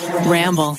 Ramble.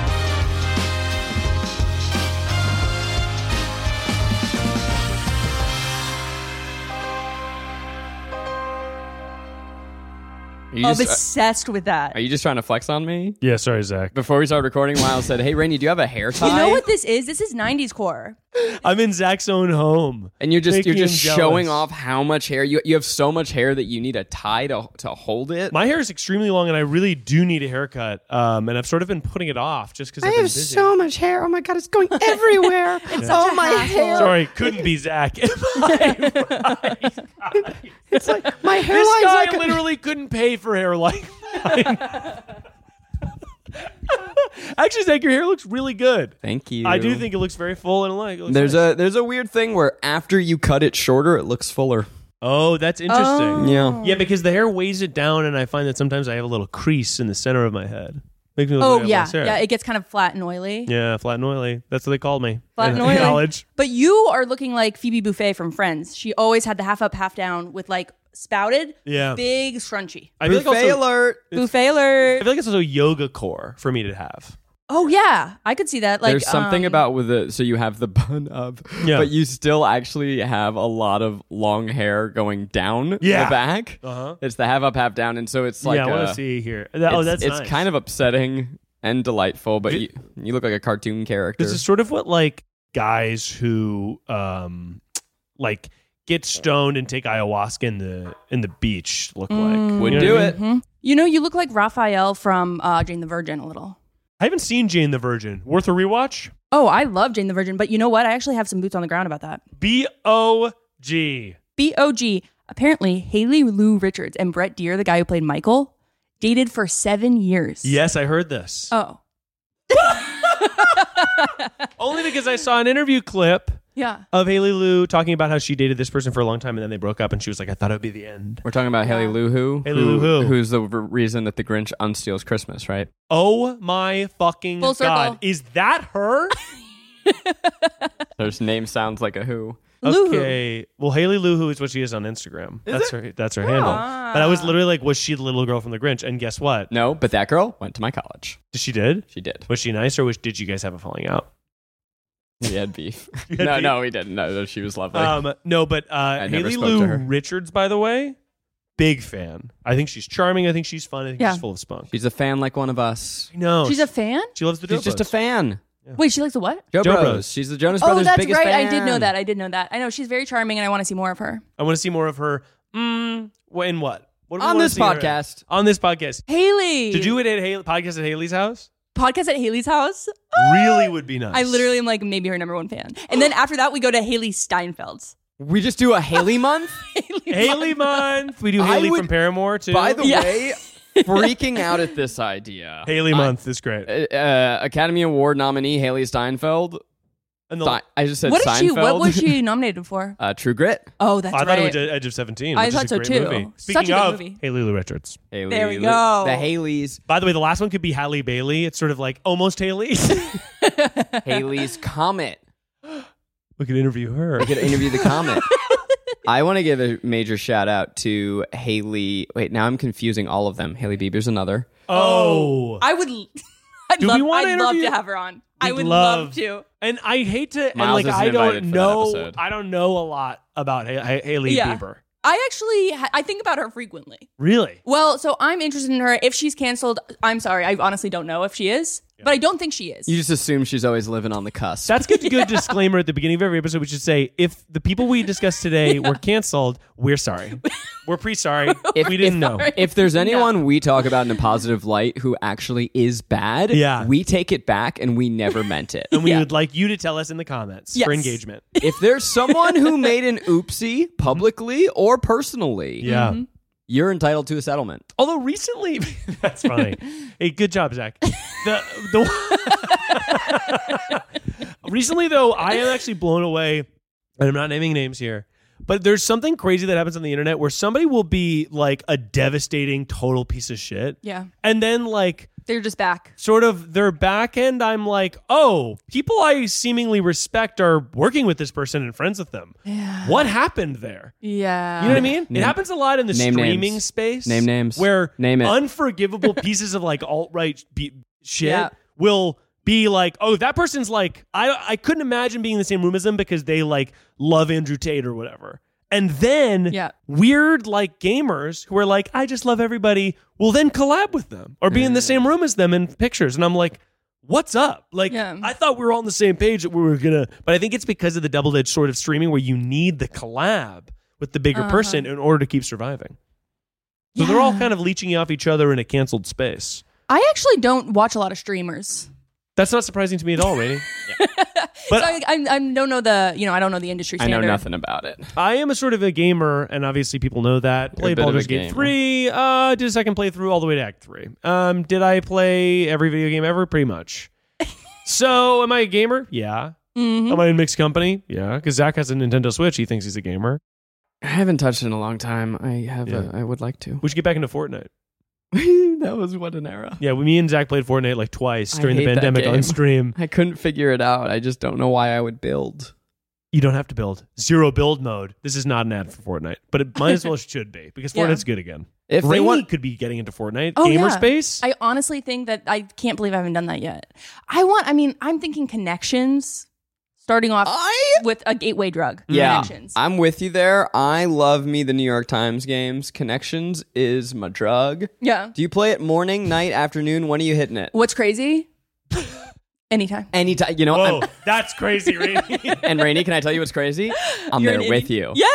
Obsessed with that. Are you just trying to flex on me? Yeah, sorry, Zach. Before we started recording, Miles said, "Hey, Rainey, do you have a hair tie?" You know what this is? This is 90s core. I'm in Zach's own home. And you're just Making him showing jealous. off how much hair you have. So much hair that you need a tie to hold it. My hair is extremely long, and I really do need a haircut. And I've sort of been putting it off just because I've been busy. much hair. Oh my god, it's going everywhere. Oh, my hair. Sorry, couldn't be Zach. Am I right? It's like my This hairline's guy like literally couldn't pay for hair like mine. Actually, Zach, your hair looks really good. Thank you. I do think it looks very full and like. there's a weird thing where after you cut it shorter, it looks fuller. Oh, that's interesting. Yeah. because the hair weighs it down, and I find that sometimes I have a little crease in the center of my head. Makes me look like I have less hair. Yeah, it gets kind of flat and oily. Yeah, flat and oily. That's what they called me. Flat and in oily. college. But you are looking like Phoebe Buffay from Friends. She always had the half up, half down with like spouted, big scrunchy. I feel like Buffet also, alert. Buffet I alert. feel like it's also yoga core for me to have. Oh yeah, I could see that. Like There's something about with it. So you have the bun up, but you still actually have a lot of long hair going down the back. It's the half up, half down, and so it's like I want to see here. it's That's nice. kind of upsetting and delightful, but you look like a cartoon character. This is sort of what like guys who like get stoned and take ayahuasca in the beach look like. Would You know do what I it. mean? you know, you look like Raphael from Jane the Virgin a little. I haven't seen Jane the Virgin. Worth a rewatch? Oh, I love Jane the Virgin, but you know what? I actually have some boots on the ground about that. B.O.G. B.O.G. Apparently, Haley Lou Richards and Brett Deer, the guy who played Michael, dated for 7 years. Yes, I heard this. Oh. Only because I saw an interview clip Yeah. of Haley Lou talking about how she dated this person for a long time and then they broke up and she was like, I thought it would be the end. We're talking about Haley Lou Who? Haley Lou Who. Who's the reason that the Grinch unsteals Christmas, right? Oh my fucking Full circle. God. Is that her? Her name sounds like a who. Lou Who. Okay. Well, Haley Lou Who is what she is on Instagram. That's her handle. But I was literally like, was she the little girl from the Grinch? And guess what? No, but that girl went to my college. She did? She did. Was she nice or did you guys have a falling out? We had beef. had No, beef? no, we didn't. No, she was lovely. No, but never Haley spoke Lou to her. Richards, by the way, big fan. I think she's charming. I think she's fun. I think Yeah. she's full of spunk. She's a fan like one of us. No, She's a fan? she loves the She's just a Dobos. fan. Wait, she likes the what? Joe Joe Bros. Bros. She's the Jonas Oh, Brothers' that's biggest right. fan. I did know that. I know she's very charming and I want to see more of her. I want to see more of her. In what? What do we On wanna this see her in? podcast. On this podcast. Haley. To do it at podcast at Haley's house podcast at Haley's house? really would be nice. I literally am like maybe her number one fan. And then after that, we go to Haley Steinfeld's. We just do a Haley month? Haley month. We do I Haley would- from Paramore too. By the Yeah. way, freaking out at this idea. Haley month is great. Academy Award nominee Haley Steinfeld. And the, I just said What Seinfeld. was she nominated for? True Grit. Oh, that's I right. thought it was Edge of 17. I which thought is a so, great too. Movie. Such Speaking a good of movie. Haley Lou Richards. Haley There we Lou- go. The Haleys. By the way, the last one could be Halle Bailey. It's sort of like almost Haley. Haley's Comet. We could interview her. We could interview the Comet. I want to give a major shout out to Haley. Wait, now I'm confusing all of them. Haley Bieber's another. Oh. I would. I'd Do we wanna I'd love interview- to have her on. I We'd would love to. And I hate to, and Miles like isn't I invited don't for that know, episode. I don't know a lot about Haley Yeah. Bieber. I actually, I think about her frequently. Really? Well, so I'm interested in her. If she's canceled, I'm sorry. I honestly don't know if she is, but I don't think she is. You just assume she's always living on the cusp. That's good. Good disclaimer at the beginning of every episode. We should say if the people we discussed today were canceled, we're sorry. We're sorry. We didn't know. If there's anyone we talk about in a positive light who actually is bad, Yeah. we take it back and we never meant it. And we Yeah. would like you to tell us in the comments Yes. for engagement. If there's someone who made an oopsie publicly or personally, Yeah. you're entitled to a settlement. Although recently, that's funny. Hey, good job, Zach. Recently, though, I am actually blown away, and I'm not naming names here, but there's something crazy that happens on the internet where somebody will be like a devastating, total piece of shit. Yeah. And then like They're just back. sort of their back end, I'm like, oh, people I seemingly respect are working with this person and friends with them. Yeah. What happened there? Yeah. You know what I mean? Name- it happens a lot in the name streaming names. space. Name names. Where Name it. unforgivable pieces of like alt-right shit will be like, oh, that person's like, I couldn't imagine being in the same room as them because they like love Andrew Tate or whatever. And then weird like gamers who are like, I just love everybody, will then collab with them or be in the same room as them in pictures. And I'm like, what's up? Like, I thought we were all on the same page that we were gonna, but I think it's because of the double-edged sword of streaming where you need the collab with the bigger person in order to keep surviving. So they're all kind of leeching off each other in a canceled space. I actually don't watch a lot of streamers. That's not surprising to me at all, Rainey. But so I don't know I don't know the industry standard. I know nothing about it. I am a sort of a gamer, and obviously people know that. Played Baldur's Gate 3, did a second playthrough all the way to Act 3. Did I play every video game ever? Pretty much. So, am I a gamer? Yeah. Mm-hmm. Am I in mixed company? Yeah, because Zach has a Nintendo Switch. He thinks he's a gamer. I haven't touched it in a long time. I would like to. We should get back into Fortnite. That was what an era. Yeah, me and Zach played Fortnite like twice during the pandemic on stream. I couldn't figure it out. I just don't know why I would build. You don't have to build. Zero build mode. This is not an ad for Fortnite, but it might as well should be because Fortnite's good again. If Rainey could be getting into Fortnite, gamer space. I honestly think that I can't believe I haven't done that yet. I'm thinking connections. Starting off with a gateway drug. Yeah, Connections. I'm with you there. I love me the New York Times games. Connections is my drug. Yeah. Do you play it morning, night, afternoon? When are you hitting it? What's crazy? Anytime. You know. Whoa, that's crazy, Rainey. And Rainey, can I tell you what's crazy? I'm there with you. Yeah.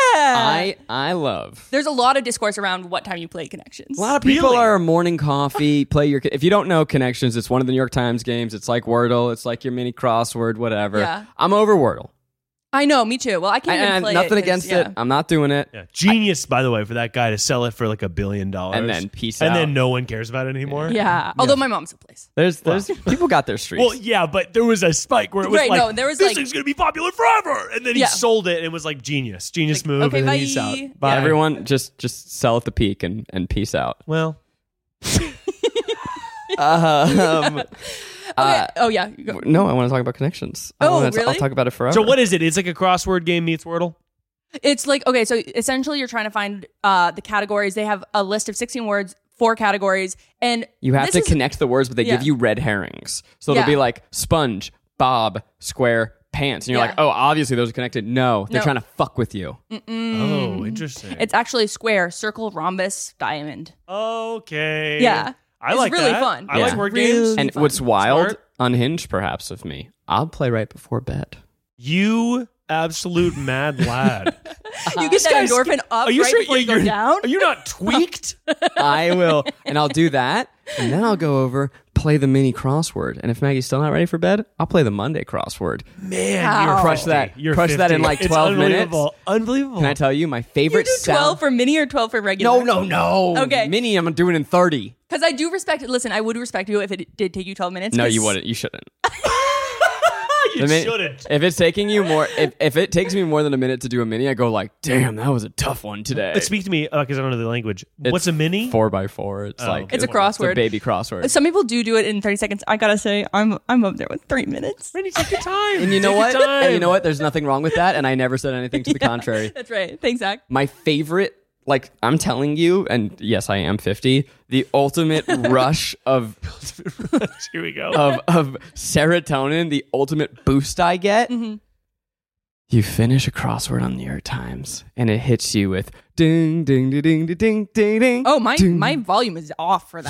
I love. There's a lot of discourse around what time you play Connections. A lot of people are morning coffee, play your... If you don't know Connections, it's one of the New York Times games. It's like Wordle. It's like your mini crossword, whatever. Yeah. I'm over Wordle. I know, me too. Well, I can't even play nothing against it. I'm not doing it. Yeah. Genius, by the way, for that guy to sell it for like $1 billion. And then peace out. And then no one cares about it anymore. Yeah. Although my mom still plays. There's people got their streaks. Well, yeah, but there was a spike where it was this thing's going to be popular forever. And then he sold it and it was like genius. Genius move. Okay, and then bye. he's out. Bye. Yeah, everyone just sell at the peak and peace out. Well. Okay. No, I want to talk about Connections. Really? I'll talk about it forever. So what is it? It's like a crossword game meets Wordle? It's like, okay, so essentially you're trying to find the categories. They have a list of 16 words, 4 categories, and you have to connect the words, but they give you red herrings. So it'll be like sponge, bob, square, pants. And you're like, oh, obviously those are connected. No, they're trying to fuck with you. Oh, interesting. It's actually square, circle, rhombus, diamond. Okay. Yeah. I like really that. fun. I like word games. And what's wild, unhinged perhaps of me, I'll play right before bed. You absolute mad lad. You get that endorphin up before you go down? Are you not tweaked? I will. And I'll do that. And then I'll go over, play the mini crossword. And if Maggie's still not ready for bed, I'll play the Monday crossword. Man, you're crush 50. that. You're crush 50. that in like 12 minutes. Unbelievable. Can I tell you my favorite You do 12 for mini or 12 for regular? No. Okay. Mini, I'm doing in 30. Because I do respect it. Listen, I would respect you if it did take you 12 minutes. No, you wouldn't. You shouldn't. You shouldn't. If it's taking you more, if it takes me more than a minute to do a mini, I go like, damn, that was a tough one today. Speak to me because I don't know the language. What's a mini? 4x4. It's it's a crossword. It's a baby crossword. Some people do it in 30 seconds. I gotta say, I'm up there with 3 minutes. Randy, take your time. And you know what? And you know what? There's nothing wrong with that. And I never said anything to the contrary. That's right. Thanks, Zach. My favorite. Like, I'm telling you, and yes, I am 50, the ultimate rush of... Here we go. Of serotonin, the ultimate boost I get. Mm-hmm. You finish a crossword on the New York Times, and it hits you with ding, ding, ding, ding, ding, ding, ding. Oh, my volume is off for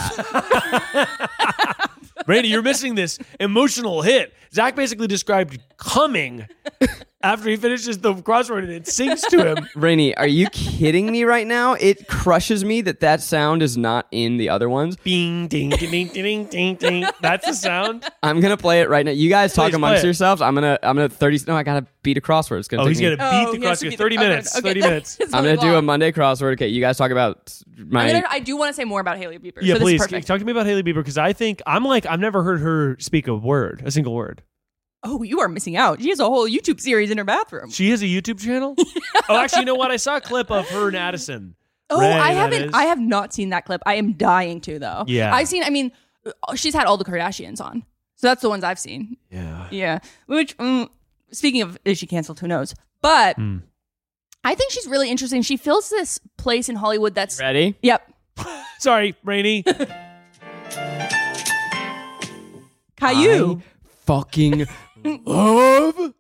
that. Randy, you're missing this emotional hit. Zach basically described coming after he finishes the crossword and it sinks to him. Rainey, are you kidding me right now? It crushes me that sound is not in the other ones. Bing, ding, ding, ding, ding, ding, ding. That's the sound. I'm going to play it right now. You guys talk amongst yourselves. I'm going to 30. No, I got to beat a crossword. It's going to he's going to beat the crossword. 30 minutes. Okay. 30 minutes. I'm going to do a Monday crossword. Okay, you guys talk about my... I do want to say more about Hailey Bieber. Yeah, so please. This is perfect. Talk to me about Hailey Bieber because I've never heard her speak a single word. Oh, you are missing out. She has a whole YouTube series in her bathroom. She has a YouTube channel? Oh, actually, you know what? I saw a clip of her and Addison. Oh, I have not seen that clip. I am dying to, though. Yeah. She's had all the Kardashians on. So that's the ones I've seen. Yeah. Yeah. Which, speaking of, is she canceled? Who knows? But I think she's really interesting. She fills this place in Hollywood that's... Ready? Yep. Sorry, Rainey. Caillou. I fucking love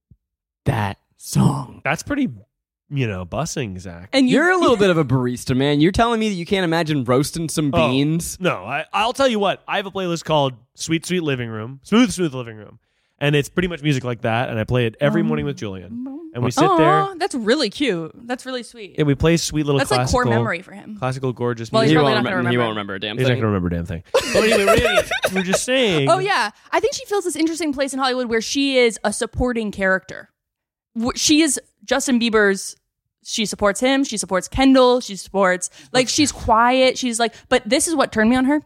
that song. That's pretty, bussing, Zach. And You're a little bit of a barista, man. You're telling me that you can't imagine roasting some beans? No, I'll tell you what. I have a playlist called Sweet Sweet Living Room, Smooth Living Room. And it's pretty much music like that. And I play it every morning with Julian. And we sit there. That's really cute. That's really sweet. Yeah, we play sweet little That's classical. like core memory for him. Classical, gorgeous Well, music. he's probably not gonna remember. He won't remember a damn He's thing. not going to remember a damn thing. But anyway, really, we're just saying. Oh, yeah. I think she feels this interesting place in Hollywood where she is a supporting character. She is Justin Bieber's. She supports him. She supports Kendall. She supports, she's quiet. She's like, but this is what turned me on her.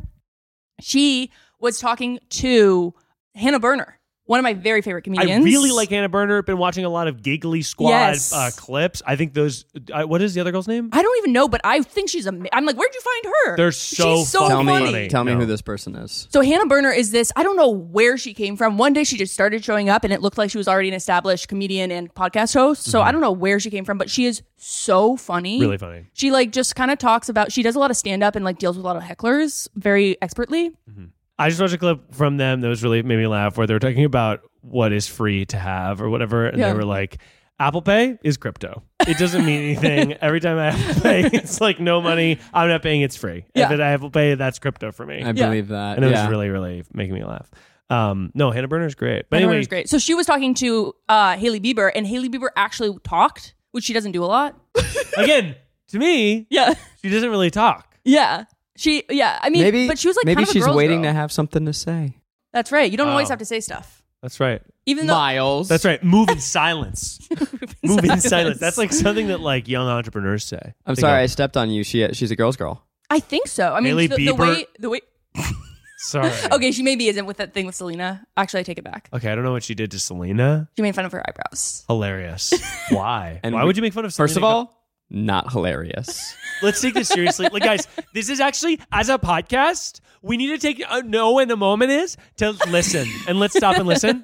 She was talking to Hannah Berner, one of my very favorite comedians. I really like Hannah Berner. Been watching a lot of Giggly Squad clips. I think those. What is the other girl's name? I don't even know, but I think she's I'm like, where'd you find her? They're so She's so funny. Tell me who this person is. So Hannah Berner is this, I don't know where she came from. One day she just started showing up and it looked like she was already an established comedian and podcast host. So I don't know where she came from, but she is so funny. Really funny. She just kind of talks about, she does a lot of stand up and deals with a lot of hecklers very expertly. Mm-hmm. I just watched a clip from them that was really made me laugh where they were talking about what is free to have or whatever. And they were like, Apple Pay is crypto. It doesn't mean anything. Every time I Apple Pay, it's like no money. I'm not paying. It's free. Yeah. If I Apple Pay, that's crypto for me. I believe that. And it was really, really making me laugh. No, Hannah Berner's great. But Hannah anyway, Berner's great. So she was talking to Hailey Bieber and Hailey Bieber actually talked, which she doesn't do a lot. again, to me, she doesn't really talk. Yeah. I mean, maybe, but she was maybe kind of a she's girl's waiting girl. to have something to say. That's right. You don't always have to say stuff. That's right. Even though Miles. That's right. Move in silence. Move in silence. That's like something that young entrepreneurs say. I'm sorry, I stepped on you. She's a girl's girl. I think so. I mean, Hailey the Bieber? way. Sorry. Okay, she maybe isn't with that thing with Selena. Actually, I take it back. Okay, I don't know what she did to Selena. She made fun of her eyebrows. Hilarious. Why? And why would you make fun of Selena? First of all, not hilarious. Let's take this seriously. Guys, this is actually, as a podcast, we need to take know when the moment is to listen. And let's stop and listen.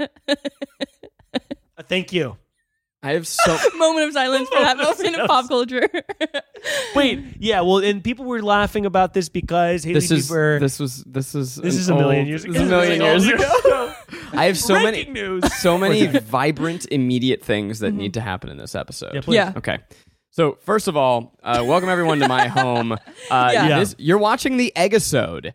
Thank you. I have so... Moment of silence for that moment of pop culture. Wait, yeah, well, and people were laughing about this because Hailey Bieber... This is a million years ago. This is a million years ago. I have so Breaking news. so many vibrant, immediate things that need to happen in this episode. Yeah, please. Yeah. Okay. So first of all, welcome everyone to my home. You're watching the Eggisode.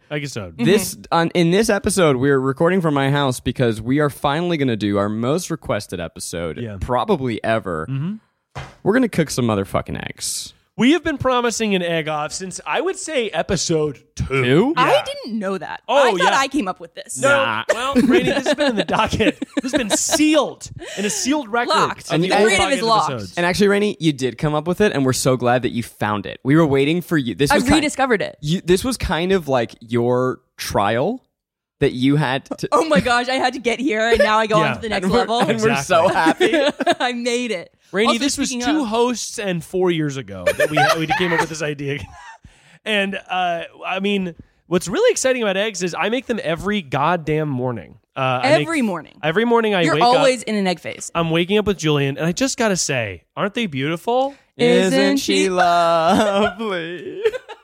In this episode, we're recording from my house because we are finally going to do our most requested episode, probably ever. We're going to cook some motherfucking eggs. We have been promising an egg off since, I would say, episode 2. Yeah. I didn't know that. Oh, I thought I came up with this. No, well, Rainey, this has been in the docket. This has been sealed in a sealed record. Locked. And the creative is locked. episodes. And actually, Rainey, you did come up with it, and we're so glad that you found it. We were waiting for you. I rediscovered it. This was kind of like your trial that you had to... Oh my gosh, I had to get here, and now I go on to the next level. And we're so happy. I made it. Rainey, Also, this was 2 hosts and 4 years ago that we came up with this idea. And I mean, what's really exciting about eggs is I make them every goddamn morning. Every morning. Every morning I wake up. You're always in an egg phase. I'm waking up with Julian, and I just got to say, aren't they beautiful? Isn't she lovely?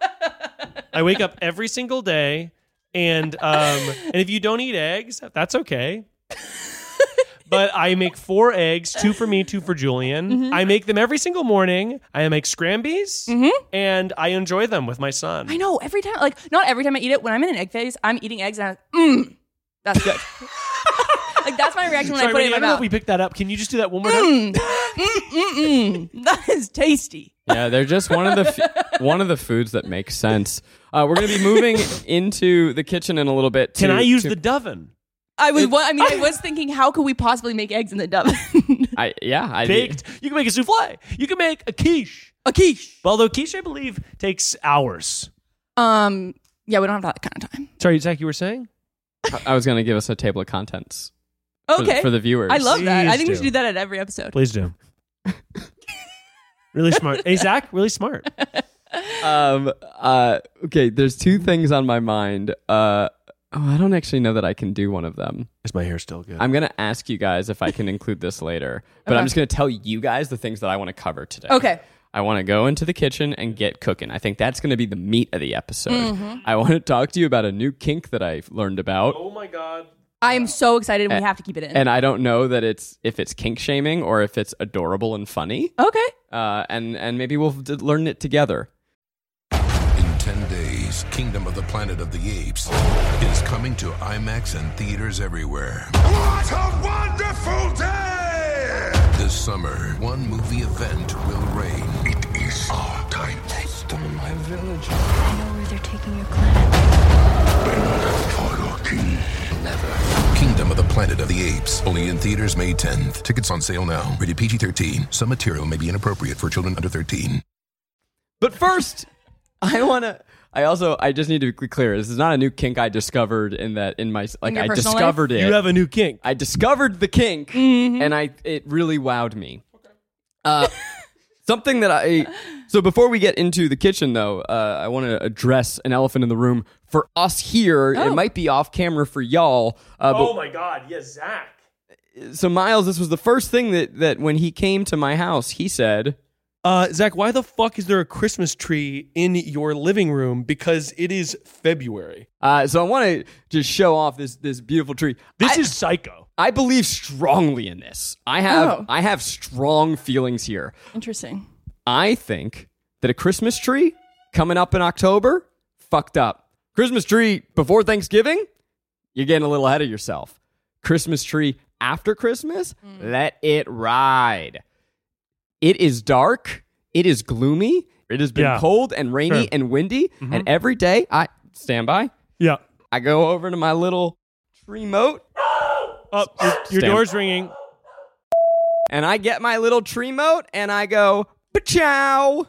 I wake up every single day, and if you don't eat eggs, that's okay. But I make 4 eggs, 2 for me, 2 for Julian. I make them every single morning. I make scrambies, and I enjoy them with my son. I know. Every time, not every time I eat it. When I'm in an egg phase, I'm eating eggs, and that's good. That's my reaction when I put it in my I don't know mouth. if we picked that up. Can you just do that one more time? That is tasty. Yeah, they're just one of the foods that makes sense. We're going to be moving into the kitchen in a little bit. Can I use the Doven? I was thinking, how could we possibly make eggs in the oven? Baked. You can make a souffle. You can make a quiche. A quiche. Although quiche, I believe, takes hours. Yeah, we don't have that kind of time. Sorry, Zach, you were saying? I was going to give us a table of contents. Okay. For the viewers. I love that. I think we do. should do that at every episode. Please do. Really smart. Hey, Zach, really smart. Okay, there's 2 things on my mind. I don't actually know that I can do one of them. Is my hair still good? I'm going to ask you guys if I can include this later. But Okay. I'm just going to tell you guys the things that I want to cover today. Okay. I want to go into the kitchen and get cooking. I think that's going to be the meat of the episode. I want to talk to you about a new kink that I've learned about. Oh, my God. I am so excited, and we have to keep it in. And I don't know that if it's kink shaming or if it's adorable and funny. Okay. And maybe we'll learn it together. In 10 days, Kingdom of the Planet of the Apes is coming to IMAX and theaters everywhere. What a wonderful day! This summer, one movie event will reign. It is our time. They stole my village. I know where they're taking your planet. Bend for your king. Never. Kingdom of the Planet of the Apes. Only in theaters May 10th. Tickets on sale now. Rated PG-13. Some material may be inappropriate for children under 13. But first, I just need to be clear. This is not a new kink I discovered I discovered life? it. You have a new kink. I discovered the kink, and it really wowed me. Okay. Something that so before we get into the kitchen, though, I want to address an elephant in the room for us here. Oh. It might be off camera for y'all. Oh my God, yes, Zach. So Miles, this was the first thing that when he came to my house, he said, Zach, why the fuck is there a Christmas tree in your living room? Because it is February. So I want to just show off this beautiful tree. This is psycho. I believe strongly in this. I have strong feelings here. Interesting. I think that a Christmas tree coming up in October, fucked up. Christmas tree before Thanksgiving, you're getting a little ahead of yourself. Christmas tree after Christmas, let it ride. It is dark. It is gloomy. It has been cold and rainy and windy. Mm-hmm. And every day, stand by. Yeah. I go over to my little tree moat. Oh, your door's ringing. And I get my little tree moat and I go, pa-chow.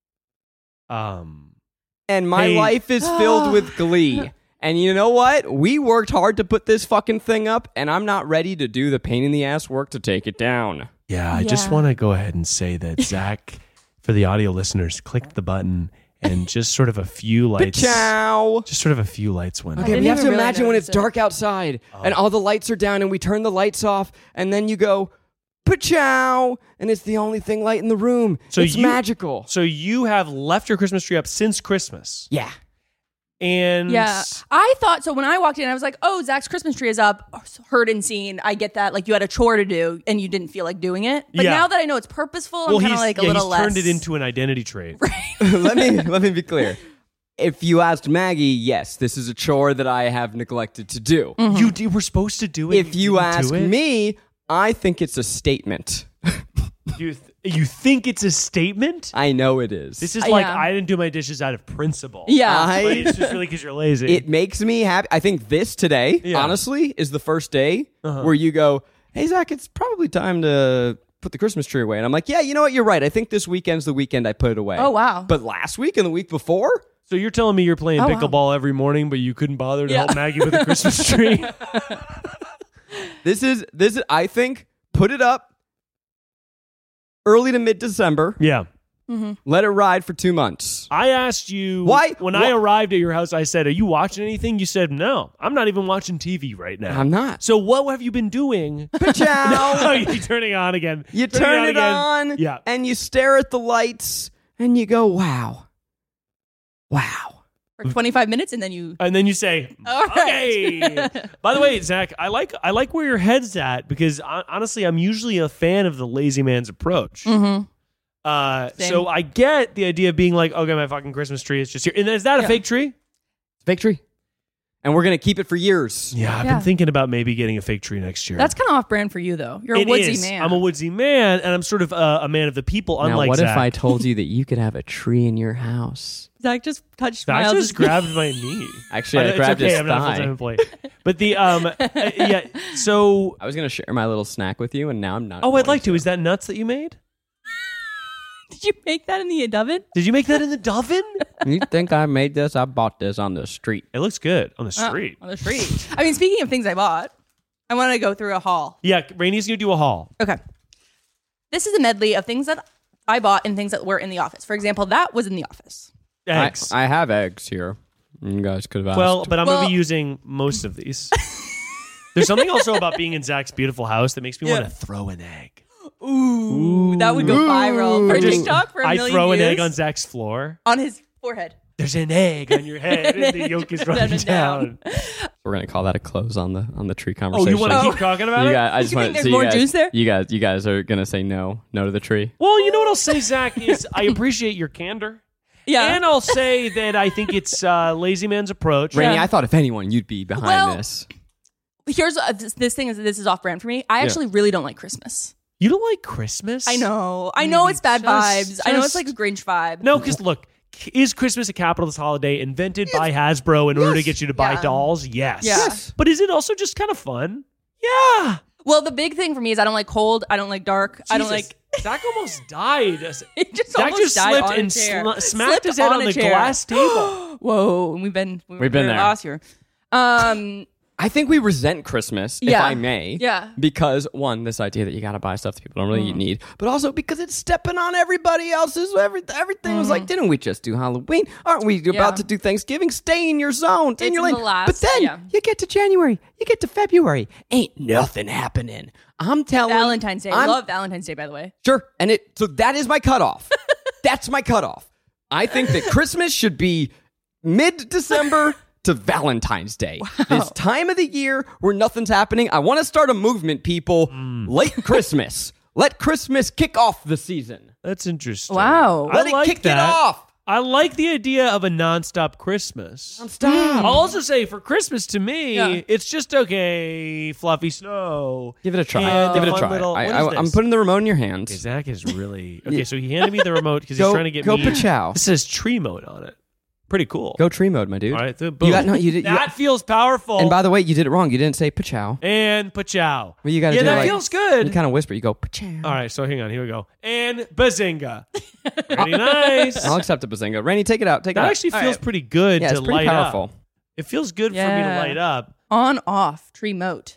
And my life is filled with glee. And you know what? We worked hard to put this fucking thing up, and I'm not ready to do the pain in the ass work to take it down. Yeah, I just want to go ahead and say that Zach, for the audio listeners, clicked the button and just sort of a few lights. Pa-chow. Just sort of a few lights went on. Okay, we have to imagine when it's dark outside and all the lights are down and we turn the lights off and then you go, pa-chow, and it's the only thing light in the room. So it's magical. So you have left your Christmas tree up since Christmas. Yeah. And I thought so when I walked in, I was like, oh, Zach's Christmas tree is up, heard and seen. I get that. Like you had a chore to do and you didn't feel like doing it. But now that I know it's purposeful, I'm kind of like a little less. He's turned it into an identity trait. Right. Let me be clear. If you asked Maggie, yes, this is a chore that I have neglected to do. Mm-hmm. You were supposed to do it. If you ask me, I think it's a statement. You think it's a statement? I know it is. This is like I didn't do my dishes out of principle. Yeah. But it's just really because you're lazy. It makes me happy. I think this today, honestly, is the first day where you go, hey, Zach, it's probably time to put the Christmas tree away. And I'm like, yeah, you know what? You're right. I think this weekend's the weekend I put it away. Oh, wow. But last week and the week before? So you're telling me you're playing pickleball every morning, but you couldn't bother to help Maggie with the Christmas tree? This is, I think, put it up early to mid-December. Yeah. Mm-hmm. Let it ride for 2 months. I asked you when I arrived at your house, I said, are you watching anything? You said, no, I'm not even watching TV right now. I'm not. So what have you been doing? No, you're turning on again. You turn it on and you stare at the lights and you go, wow. For 25 minutes and then you say, all right. Okay. By the way, Zach, I like where your head's at because honestly, I'm usually a fan of the lazy man's approach. Mm-hmm. So I get the idea of being like, okay, my fucking Christmas tree is just here. And is that a fake tree? Fake tree. And we're going to keep it for years. Yeah, I've been thinking about maybe getting a fake tree next year. That's kind of off-brand for you, though. You're a woodsy man. I'm a woodsy man, and I'm sort of a man of the people, unlike Zach. Now, what if I Zach. told you that you could have a tree in your house? Zach just touched Miles. Zach just grabbed my knee. Actually, I grabbed his thigh. I'm not a full-time employee. But the, so... I was going to share my little snack with you, and now I'm not. Oh, I'd like to. Is that nuts that you made? Did you make that in the oven? Did you make that in the oven? You think I made this? I bought this on the street. It looks good on the street. On the street. I mean, speaking of things I bought, I want to go through a haul. Yeah, Rainey's going to do a haul. Okay. This is a medley of things that I bought and things that were in the office. For example, that was in the office. Eggs. I have eggs here. You guys could have asked. Well, but I'm going to be using most of these. There's something also about being in Zach's beautiful house that makes me want to throw an egg. Ooh, that would go viral for TikTok for a million I throw views. an egg on Zach's floor. On his forehead. there's an egg on your head and the yolk is running down. We're gonna call that a close on the tree conversation. Oh, you want to keep talking about it? I just you want think there's more juice there? You guys are gonna say no to the tree. Well, you know what I'll say, Zach, is I appreciate your candor. Yeah. And I'll say that I think it's lazy man's approach. Rainey, I thought if anyone, you'd be behind this. Here's this is off brand for me. I actually really don't like Christmas. You don't like Christmas? I know it's bad vibes. I know it's like a Grinch vibe. No, because look, is Christmas a capitalist holiday invented by Hasbro in order to get you to buy dolls? Yes. But is it also just kind of fun? Yeah. Well, the big thing for me is I don't like cold. I don't like dark. I don't like. Zach almost died. It just Zach almost just died slipped on a and chair. smacked his head on the glass table. Whoa, we've been there last year. I think we resent Christmas, if I may. Yeah. Because, one, this idea that you got to buy stuff that people don't really need, but also because it's stepping on everybody else's. Everything was like, didn't we just do Halloween? Aren't we about to do Thanksgiving? Stay in your zone. Stay in your lane. But then you get to January, you get to February. Ain't nothing happening. I'm telling you. Valentine's Day. I love Valentine's Day, by the way. Sure. So that is my cutoff. That's my cutoff. I think that Christmas should be mid-December to Valentine's Day. Wow. This time of the year where nothing's happening. I want to start a movement, people. Late Christmas. Let Christmas kick off the season. That's interesting. Wow. Let it kick it off. I like the idea of a nonstop Christmas. Nonstop. I'll also say for Christmas to me, it's just okay, fluffy snow. Give it a try. Give it a try. I'm putting the remote in your hands. Okay, Zach is really... Okay, so he handed me the remote because he's trying to get me... Go Pachow. This says tree mode on it. Pretty cool. Go tree mode, my dude. All right, boom. That feels powerful. And by the way, you did it wrong. You didn't say Pachow. And Pachow. Well, you got to do that feels good. You kind of whisper. You go Pachow. All right, so hang on. Here we go. And Bazinga. Pretty nice. I'll accept a Bazinga. Rainey, take it out. That actually feels pretty good to it's pretty light powerful. Up. It feels good for me to light up. On, off, tree mode.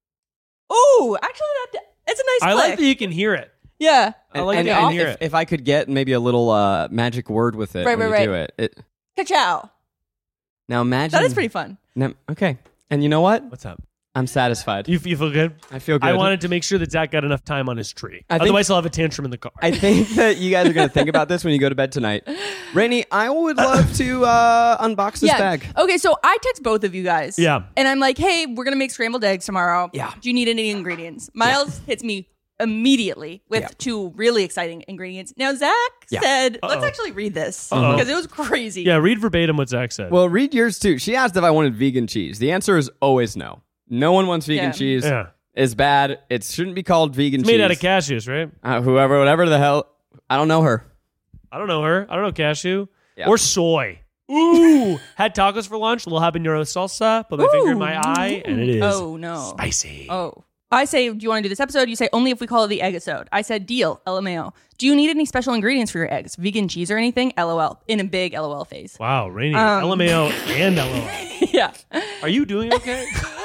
Oh, actually, it's a nice I click. like that you can hear it. Yeah. I like that you can hear it. If I could get maybe a little magic word with it when you do it. Ka-chow. Now imagine... That is pretty fun. Now, okay. And you know what? What's up? I'm satisfied. You feel good? I feel good. I wanted to make sure that Zach got enough time on his tree. Otherwise, he'll have a tantrum in the car. I think that you guys are going to think about this when you go to bed tonight. Rainey, I would love to unbox this bag. Okay, so I text both of you guys. Yeah. And I'm like, hey, we're going to make scrambled eggs tomorrow. Yeah. Do you need any ingredients? Miles hits me immediately with two really exciting ingredients. Now, Zach said, let's actually read this because it was crazy. Yeah, read verbatim what Zach said. Well, read yours too. She asked if I wanted vegan cheese. The answer is always no. No one wants vegan cheese. Yeah. It's bad. It shouldn't be called vegan cheese. It's made out of cashews, right? Whatever the hell. I don't know her. I don't know cashew. Yeah. Or soy. Ooh. Had tacos for lunch, a little habanero salsa, put my finger in my eye, and it is spicy. Oh. I say, do you want to do this episode? You say, only if we call it the egg-isode. I said, deal, LMAO. Do you need any special ingredients for your eggs? Vegan cheese or anything? LOL. In a big LOL phase. Wow, Rainey. LMAO and LOL. Yeah. Are you doing okay?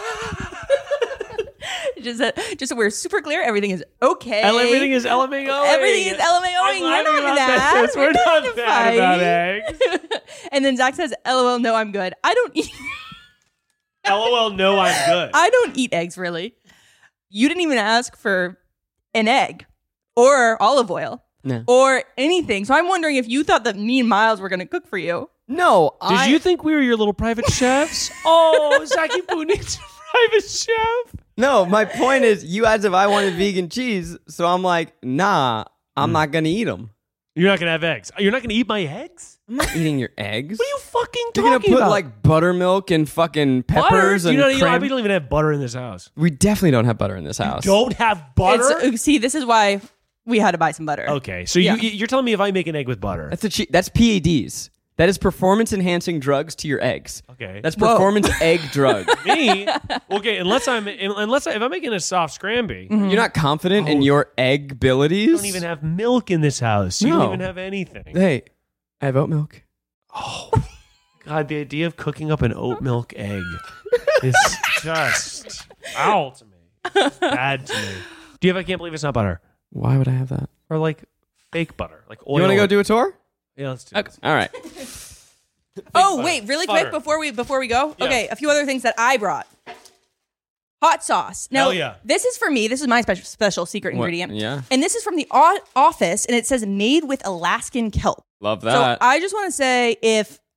Just so we're super clear, everything is okay. Everything is LMAO. Everything is LMAOing. We're not that. We're not bad about eggs. And then Zach says, LOL, no, I'm good. I don't eat... LOL, no, I'm good. I don't eat eggs, really. You didn't even ask for an egg or olive oil or anything. So I'm wondering if you thought that me and Miles were going to cook for you. No. Did you think we were your little private chefs? Oh, Zachy Poo needs a private chef. No, my point is you asked if I wanted vegan cheese. So I'm like, nah, I'm not going to eat them. You're not going to have eggs. You're not going to eat my eggs? I'm not eating your eggs. What are you fucking talking about? You're going to put like buttermilk and fucking peppers and cream? We don't even have butter in this house. We definitely don't have butter in this house. You don't have butter? See, this is why we had to buy some butter. Okay, so you're telling me if I make an egg with butter. That's PADs. That is performance-enhancing drugs to your eggs. Okay. That's performance egg drug. Me? Okay, if I'm making a soft scramby. Mm-hmm. You're not confident in your egg abilities? You don't even have milk in this house. You don't even have anything. Hey, I have oat milk. Oh, God, the idea of cooking up an oat milk egg is just foul to me. It's bad to me. I can't believe it's not butter. Why would I have that? Or like fake butter, like oil. You want to go do a tour? Yeah, let's do it. All right. Wait, really quick before we go? Yeah. Okay, a few other things that I brought. Hot sauce. Now, this is for me. This is my special secret ingredient. Yeah. And this is from the office, and it says made with Alaskan kelp. Love that. So I just want to say if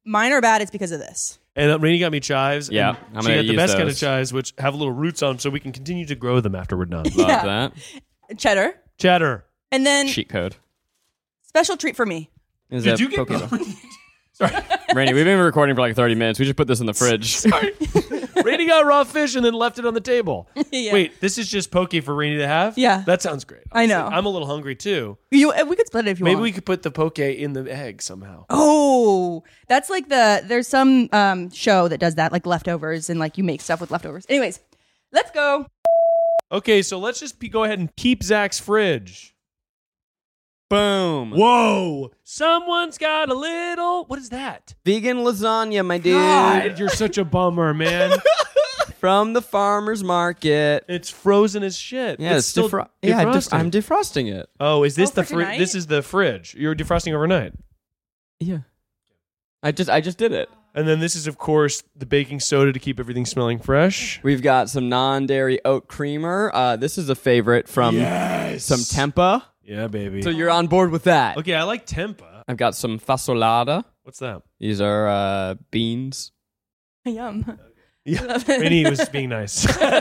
mine are bad, it's because of this. And Rainey got me chives. Yeah, and she got the best kind of chives, which have little roots on them, so we can continue to grow them after we're done. Love that. Cheddar. And then cheat code. Special treat for me. Did you get Sorry. Rainey, we've been recording for like 30 minutes. We just put this in the fridge. Sorry. Rainey got raw fish and then left it on the table. Yeah. Wait, this is just poke for Rainey to have? Yeah. That sounds great. Honestly. I know. I'm a little hungry too. We could split it if you want. Maybe we could put the poke in the egg somehow. Oh, that's like there's some show that does that, like leftovers, and like you make stuff with leftovers. Anyways, let's go. Okay, so let's just go ahead and keep Zach's fridge. Boom. Whoa. Someone's got a little... What is that? Vegan lasagna, my dude. God, you're such a bummer, man. From the farmer's market. It's frozen as shit. Yeah, it's still defrosting. I'm defrosting it. Oh, is this tonight? This is the fridge. You're defrosting overnight. Yeah. I just did it. And then this is, of course, the baking soda to keep everything smelling fresh. We've got some non-dairy oat creamer. This is a favorite from some Tempa. Yeah, baby. So you're on board with that. Okay, I like Tempa. I've got some fasolada. What's that? These are beans. Yum. Yeah. Rainey was being nice.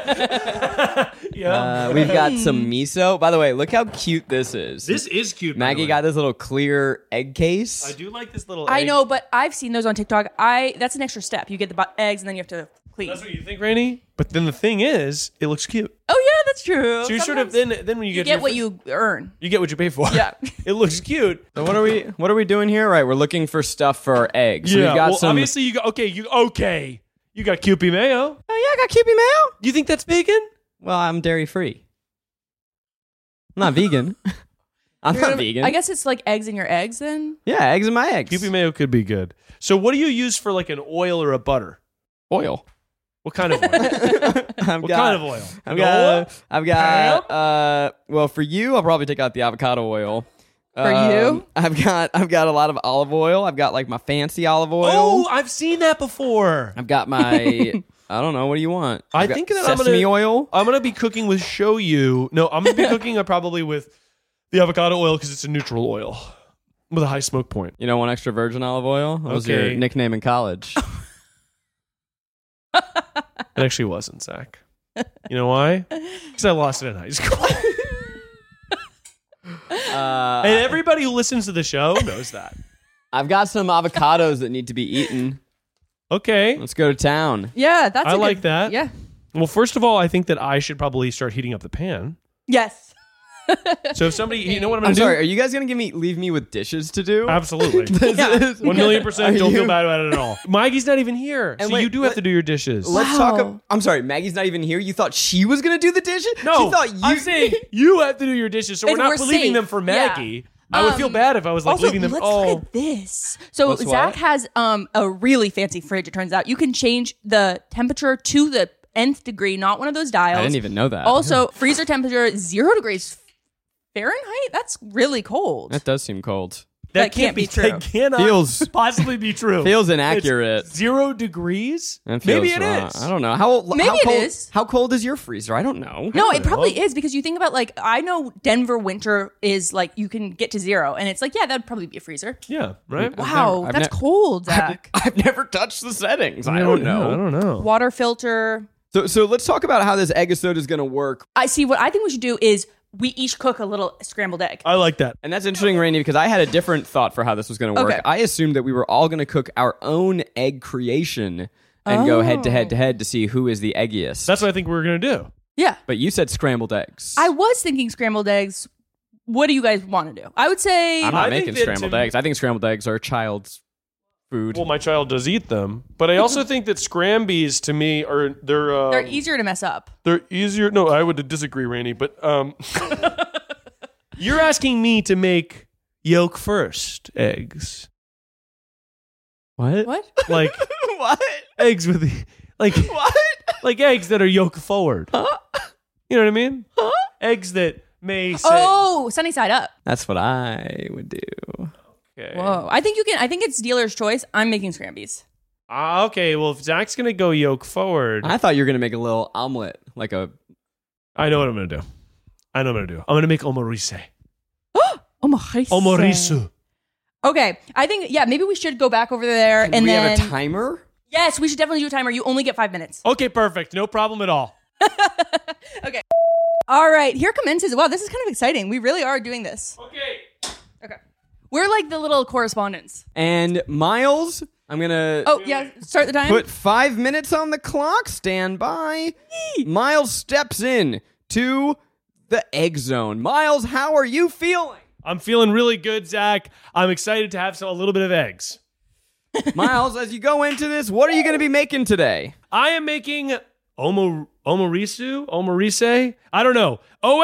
Yeah. We've got some miso. By the way, look how cute this is. This is cute. Maggie got this little clear egg case. I do like this little I egg. know, but I've seen those on TikTok. That's an extra step. You get the eggs and then you have to clean. That's what you think, Rainey? But then the thing is, it looks cute. Oh yeah, that's true. So you sort of then when you get what you earn. You get what you pay for. Yeah. It looks cute. So what are we doing here? Right, we're looking for stuff for our eggs. So Yeah. we've got Well, some. obviously you got okay. You got Kewpie mayo. Oh yeah, I got Kewpie mayo. You think that's vegan? Well, I'm dairy free. I'm not vegan. I'm not vegan. I guess it's like eggs in your eggs then. Yeah, eggs in my eggs. Kewpie mayo could be good. So what do you use for like an oil or a butter? Oil. What kind of oil? What kind of oil? I've got well, for you, I'll probably take out the avocado oil. For you? I've got a lot of olive oil. I've got like my fancy olive oil. Oh, I've seen that before. I've got my I don't know, what do you want? I think that sesame oil. I'm gonna be cooking with shoyu. No, I'm gonna be cooking probably with the avocado oil because it's a neutral oil with a high smoke point. You know, one extra virgin olive oil. That was Okay. your nickname in college. It actually wasn't, Zach. You know why? Because I lost it in high school. And everybody who listens to the show knows that. I've got some avocados that need to be eaten. Okay. Let's go to town. Yeah, that's. I like that. Yeah. Well, first of all, I think that I should probably start heating up the pan. Yes. So if somebody, you know what I'm I'm going to do? sorry, are you guys going to leave me with dishes to do? Absolutely. This is- 1,000,000% don't you- feel bad about it at all. Maggie's not even here, And so wait, you do have to do your dishes. Let's Wow. talk. I'm sorry, Maggie's not even here. You thought she was going to do the dishes? No, she thought you. I'm saying you have to do your dishes, so we're And not we're leaving safe. them for Maggie. Yeah. I would feel bad if I was like Also, leaving them. let's Oh, look at this. So What's Zach what? has a really fancy fridge. It turns out you can change the temperature to the nth degree, not one of those dials. I didn't even know that. Also, freezer temperature 0 degrees Fahrenheit. That's really cold. That does seem cold. that can't be true. That cannot Feels- possibly be true. Feels inaccurate. It's 0 degrees? That feels Maybe it wrong. is. I don't know. How Maybe how it cold, is. How cold is your freezer? I don't know. No, it probably is because you think about like I know Denver winter is like you can get to 0 and it's like yeah that'd probably be a freezer. Yeah, right? Wow, I've that's cold, Zach. I've never touched the settings. I don't know. I don't know. Water filter. So let's talk about how this eggisode is going to work. I see. What I think we should do is we each cook a little scrambled egg. I like that. And that's interesting, Rainey, because I had a different thought for how this was going to work. Okay. I assumed that we were all going to cook our own egg creation and go head to head to see who is the eggiest. That's what I think we were going to do. Yeah, But you said scrambled eggs. I was thinking scrambled eggs. What do you guys want to do? I would say I'm not I think making that scrambled to- eggs. I think scrambled eggs are child's food. Well, my child does eat them, but I also think that scrambies to me are they're easier to mess up. They're easier. No, I would disagree, Rainey. But you're asking me to make yolk first eggs, What? What? like What? eggs with the What? like eggs that are yolk forward. You know what I mean? Eggs that may say. Oh, sunny side up. That's what I would do. Okay. Whoa. I think you can. I think it's dealer's choice. I'm making scrambies. Okay. Well, if Zach's gonna go yolk forward, I thought you were going to make a little omelet, like a. I know what I'm gonna do. I'm gonna make omorise. Omorisu. Omorisu. Okay, I think, maybe we should go back over there and we then... have a timer? Yes, we should definitely do a timer. You only get 5 minutes. Okay, perfect. No problem at all. Okay. All right, here commences. Wow, this is kind of exciting. We really are doing this. Okay. We're like the little correspondents. And Miles, I'm going to... Oh, yeah, start the time. Put 5 minutes on the clock. Stand by. Miles steps in to the egg zone. Miles, how are you feeling? I'm feeling really good, Zach. I'm excited to have a little bit of eggs. Miles, as you go into this, what are you going to be making today? I am making omorise? I don't know.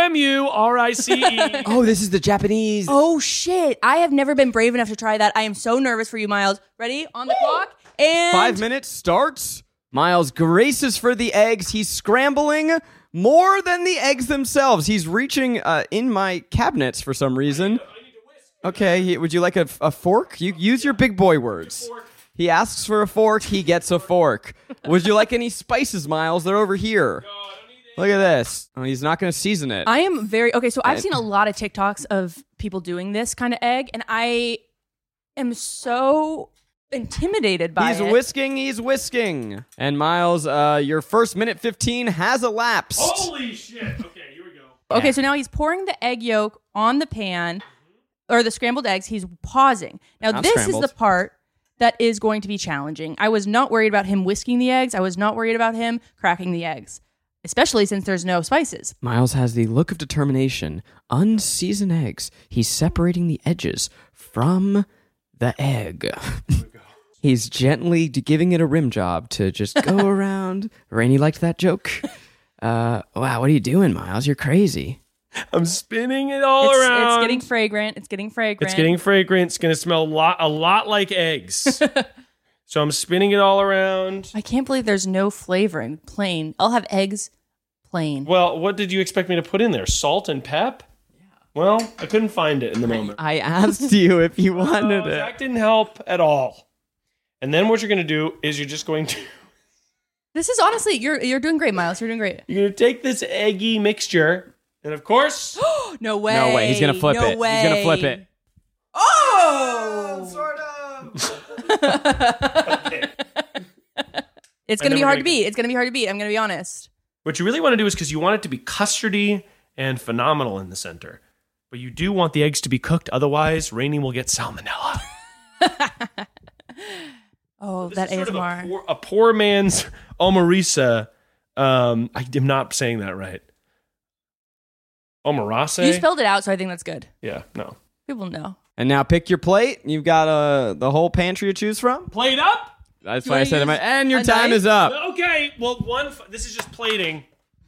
OMURICE. Oh, this is the Japanese. Oh, shit. I have never been brave enough to try that. I am so nervous for you, Miles. Ready? On the clock. And 5 minutes starts. Miles graces for the eggs. He's scrambling more than the eggs themselves. He's reaching in my cabinets for some reason. Okay, would you like a fork? You use your big boy words. He asks for a fork, he gets a fork. Would you like any spices, Miles? They're over here. Look at this. Oh, he's not going to season it. I am okay, so I've seen a lot of TikToks of people doing this kind of egg, and I am so intimidated by it. He's whisking. And Miles, your first minute 15 has elapsed. Holy shit. Okay, here we go. Okay, so now he's pouring the egg yolk on the pan, or the scrambled eggs. He's pausing. Now, this is the part that is going to be challenging. I was not worried about him whisking the eggs. I was not worried about him cracking the eggs, especially since there's no spices. Miles has the look of determination. Unseasoned eggs. He's separating the edges from the egg. He's gently giving it a rim job to just go around. Rainey liked that joke. Wow, what are you doing, Miles? You're crazy. I'm spinning it all around. It's getting fragrant. It's getting fragrant. It's going to smell a lot like eggs. So I'm spinning it all around. I can't believe there's no flavoring. Plain. I'll have eggs plain. Well, what did you expect me to put in there? Salt and pep? Yeah. Well, I couldn't find it in the moment. I asked you if you wanted it. Zach didn't help at all. And then what you're going to do is you're just going to... This is honestly, you're doing great, Miles. You're doing great. You're going to take this eggy mixture... And of course... No way. No way. He's going to flip it. Way. He's going to flip it. Oh! Sort of. Okay. It's going to be hard to beat. It's going to be hard to beat. I'm going to be honest. What you really want to do is because you want it to be custardy and phenomenal in the center. But you do want the eggs to be cooked. Otherwise, Rainey will get salmonella. Oh, this that is ASMR. Sort of a poor man's omarisa. I am not saying that right. Omarase? You spelled it out, so I think that's good. Yeah, no. People know. And now pick your plate. You've got the whole pantry to choose from. Plate up? That's what I said. And your time is up. Okay, well, this is just plating.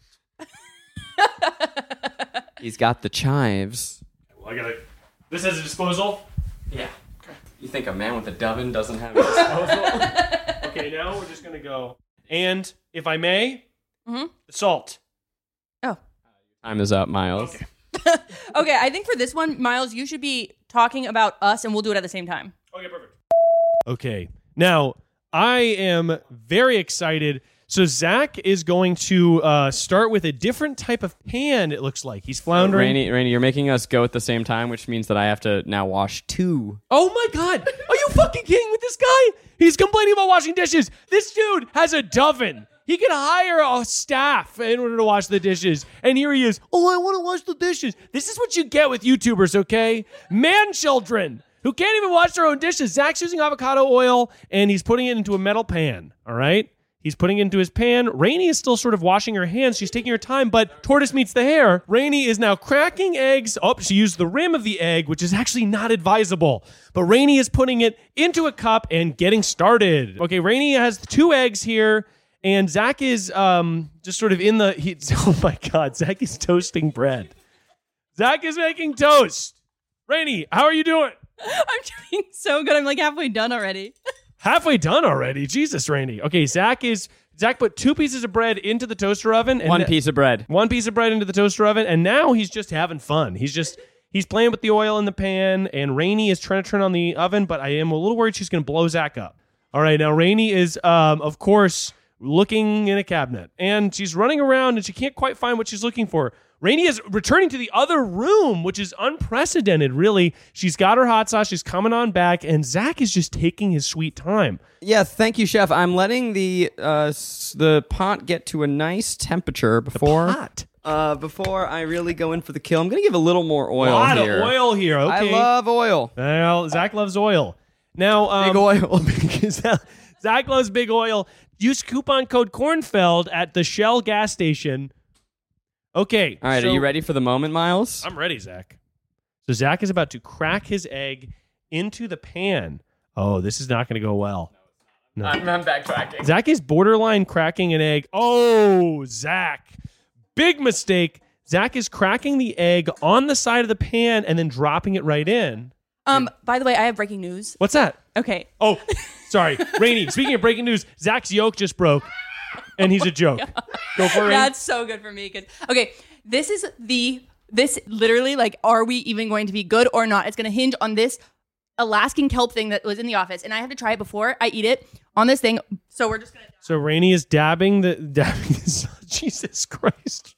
He's got the chives. Well, this has a disposal? Yeah. Okay. You think a man with a doven doesn't have a disposal? Okay, now we're just going to go. And, if I may, salt. Oh. Time is up, Miles. Okay. Okay, I think for this one, Miles, you should be talking about us, and we'll do it at the same time. Okay, perfect. Okay, now, I am very excited. So Zach is going to start with a different type of pan, it looks like. He's floundering. Rainey, you're making us go at the same time, which means that I have to now wash 2. Oh my God. Are you fucking kidding with this guy? He's complaining about washing dishes. This dude has a doven. He can hire a staff in order to wash the dishes. And here he is. Oh, I want to wash the dishes. This is what you get with YouTubers, okay? Man children who can't even wash their own dishes. Zach's using avocado oil, and he's putting it into a metal pan, all right? He's putting it into his pan. Rainey is still sort of washing her hands. She's taking her time, but tortoise meets the hare. Rainey is now cracking eggs. Oh, she used the rim of the egg, which is actually not advisable. But Rainey is putting it into a cup and getting started. Okay, Rainey has 2 eggs here. And Zach is just sort of oh my God, Zach is toasting bread. Zach is making toast. Rainey, how are you doing? I'm doing so good. I'm like halfway done already. Halfway done already? Jesus, Rainey. Okay, Zach put 2 pieces of bread into the toaster oven. And 1 piece of bread. 1 piece of bread into the toaster oven. And now he's just having fun. He's playing with the oil in the pan. And Rainey is trying to turn on the oven, but I am a little worried she's going to blow Zach up. All right, now Rainey is, of course... looking in a cabinet. And she's running around and she can't quite find what she's looking for. Rainey is returning to the other room, which is unprecedented, really. She's got her hot sauce. She's coming on back, and Zach is just taking his sweet time. Yeah, thank you, Chef. I'm letting the pot get to a nice temperature before I really go in for the kill. I'm going to give a little more oil here. A lot of oil here. Okay. I love oil. Well, Zach loves oil. Now, big oil. Zach loves big oil. Use coupon code Kornfeld at the Shell gas station. Okay. All right, are you ready for the moment, Miles? I'm ready, Zach. So Zach is about to crack his egg into the pan. Oh, this is not going to go well. No. I'm backtracking. Zach is borderline cracking an egg. Oh, Zach. Big mistake. Zach is cracking the egg on the side of the pan and then dropping it right in. By the way, I have breaking news. What's that? Okay. Oh, sorry. Rainey, speaking of breaking news, Zach's yolk just broke. And he's a joke. Go for it. That's so good for me. Okay, this literally, like, are we even going to be good or not? It's going to hinge on this Alaskan kelp thing that was in the office, and I have to try it before I eat it on this thing. So we're just going to. So Rainey is dabbing Jesus Christ.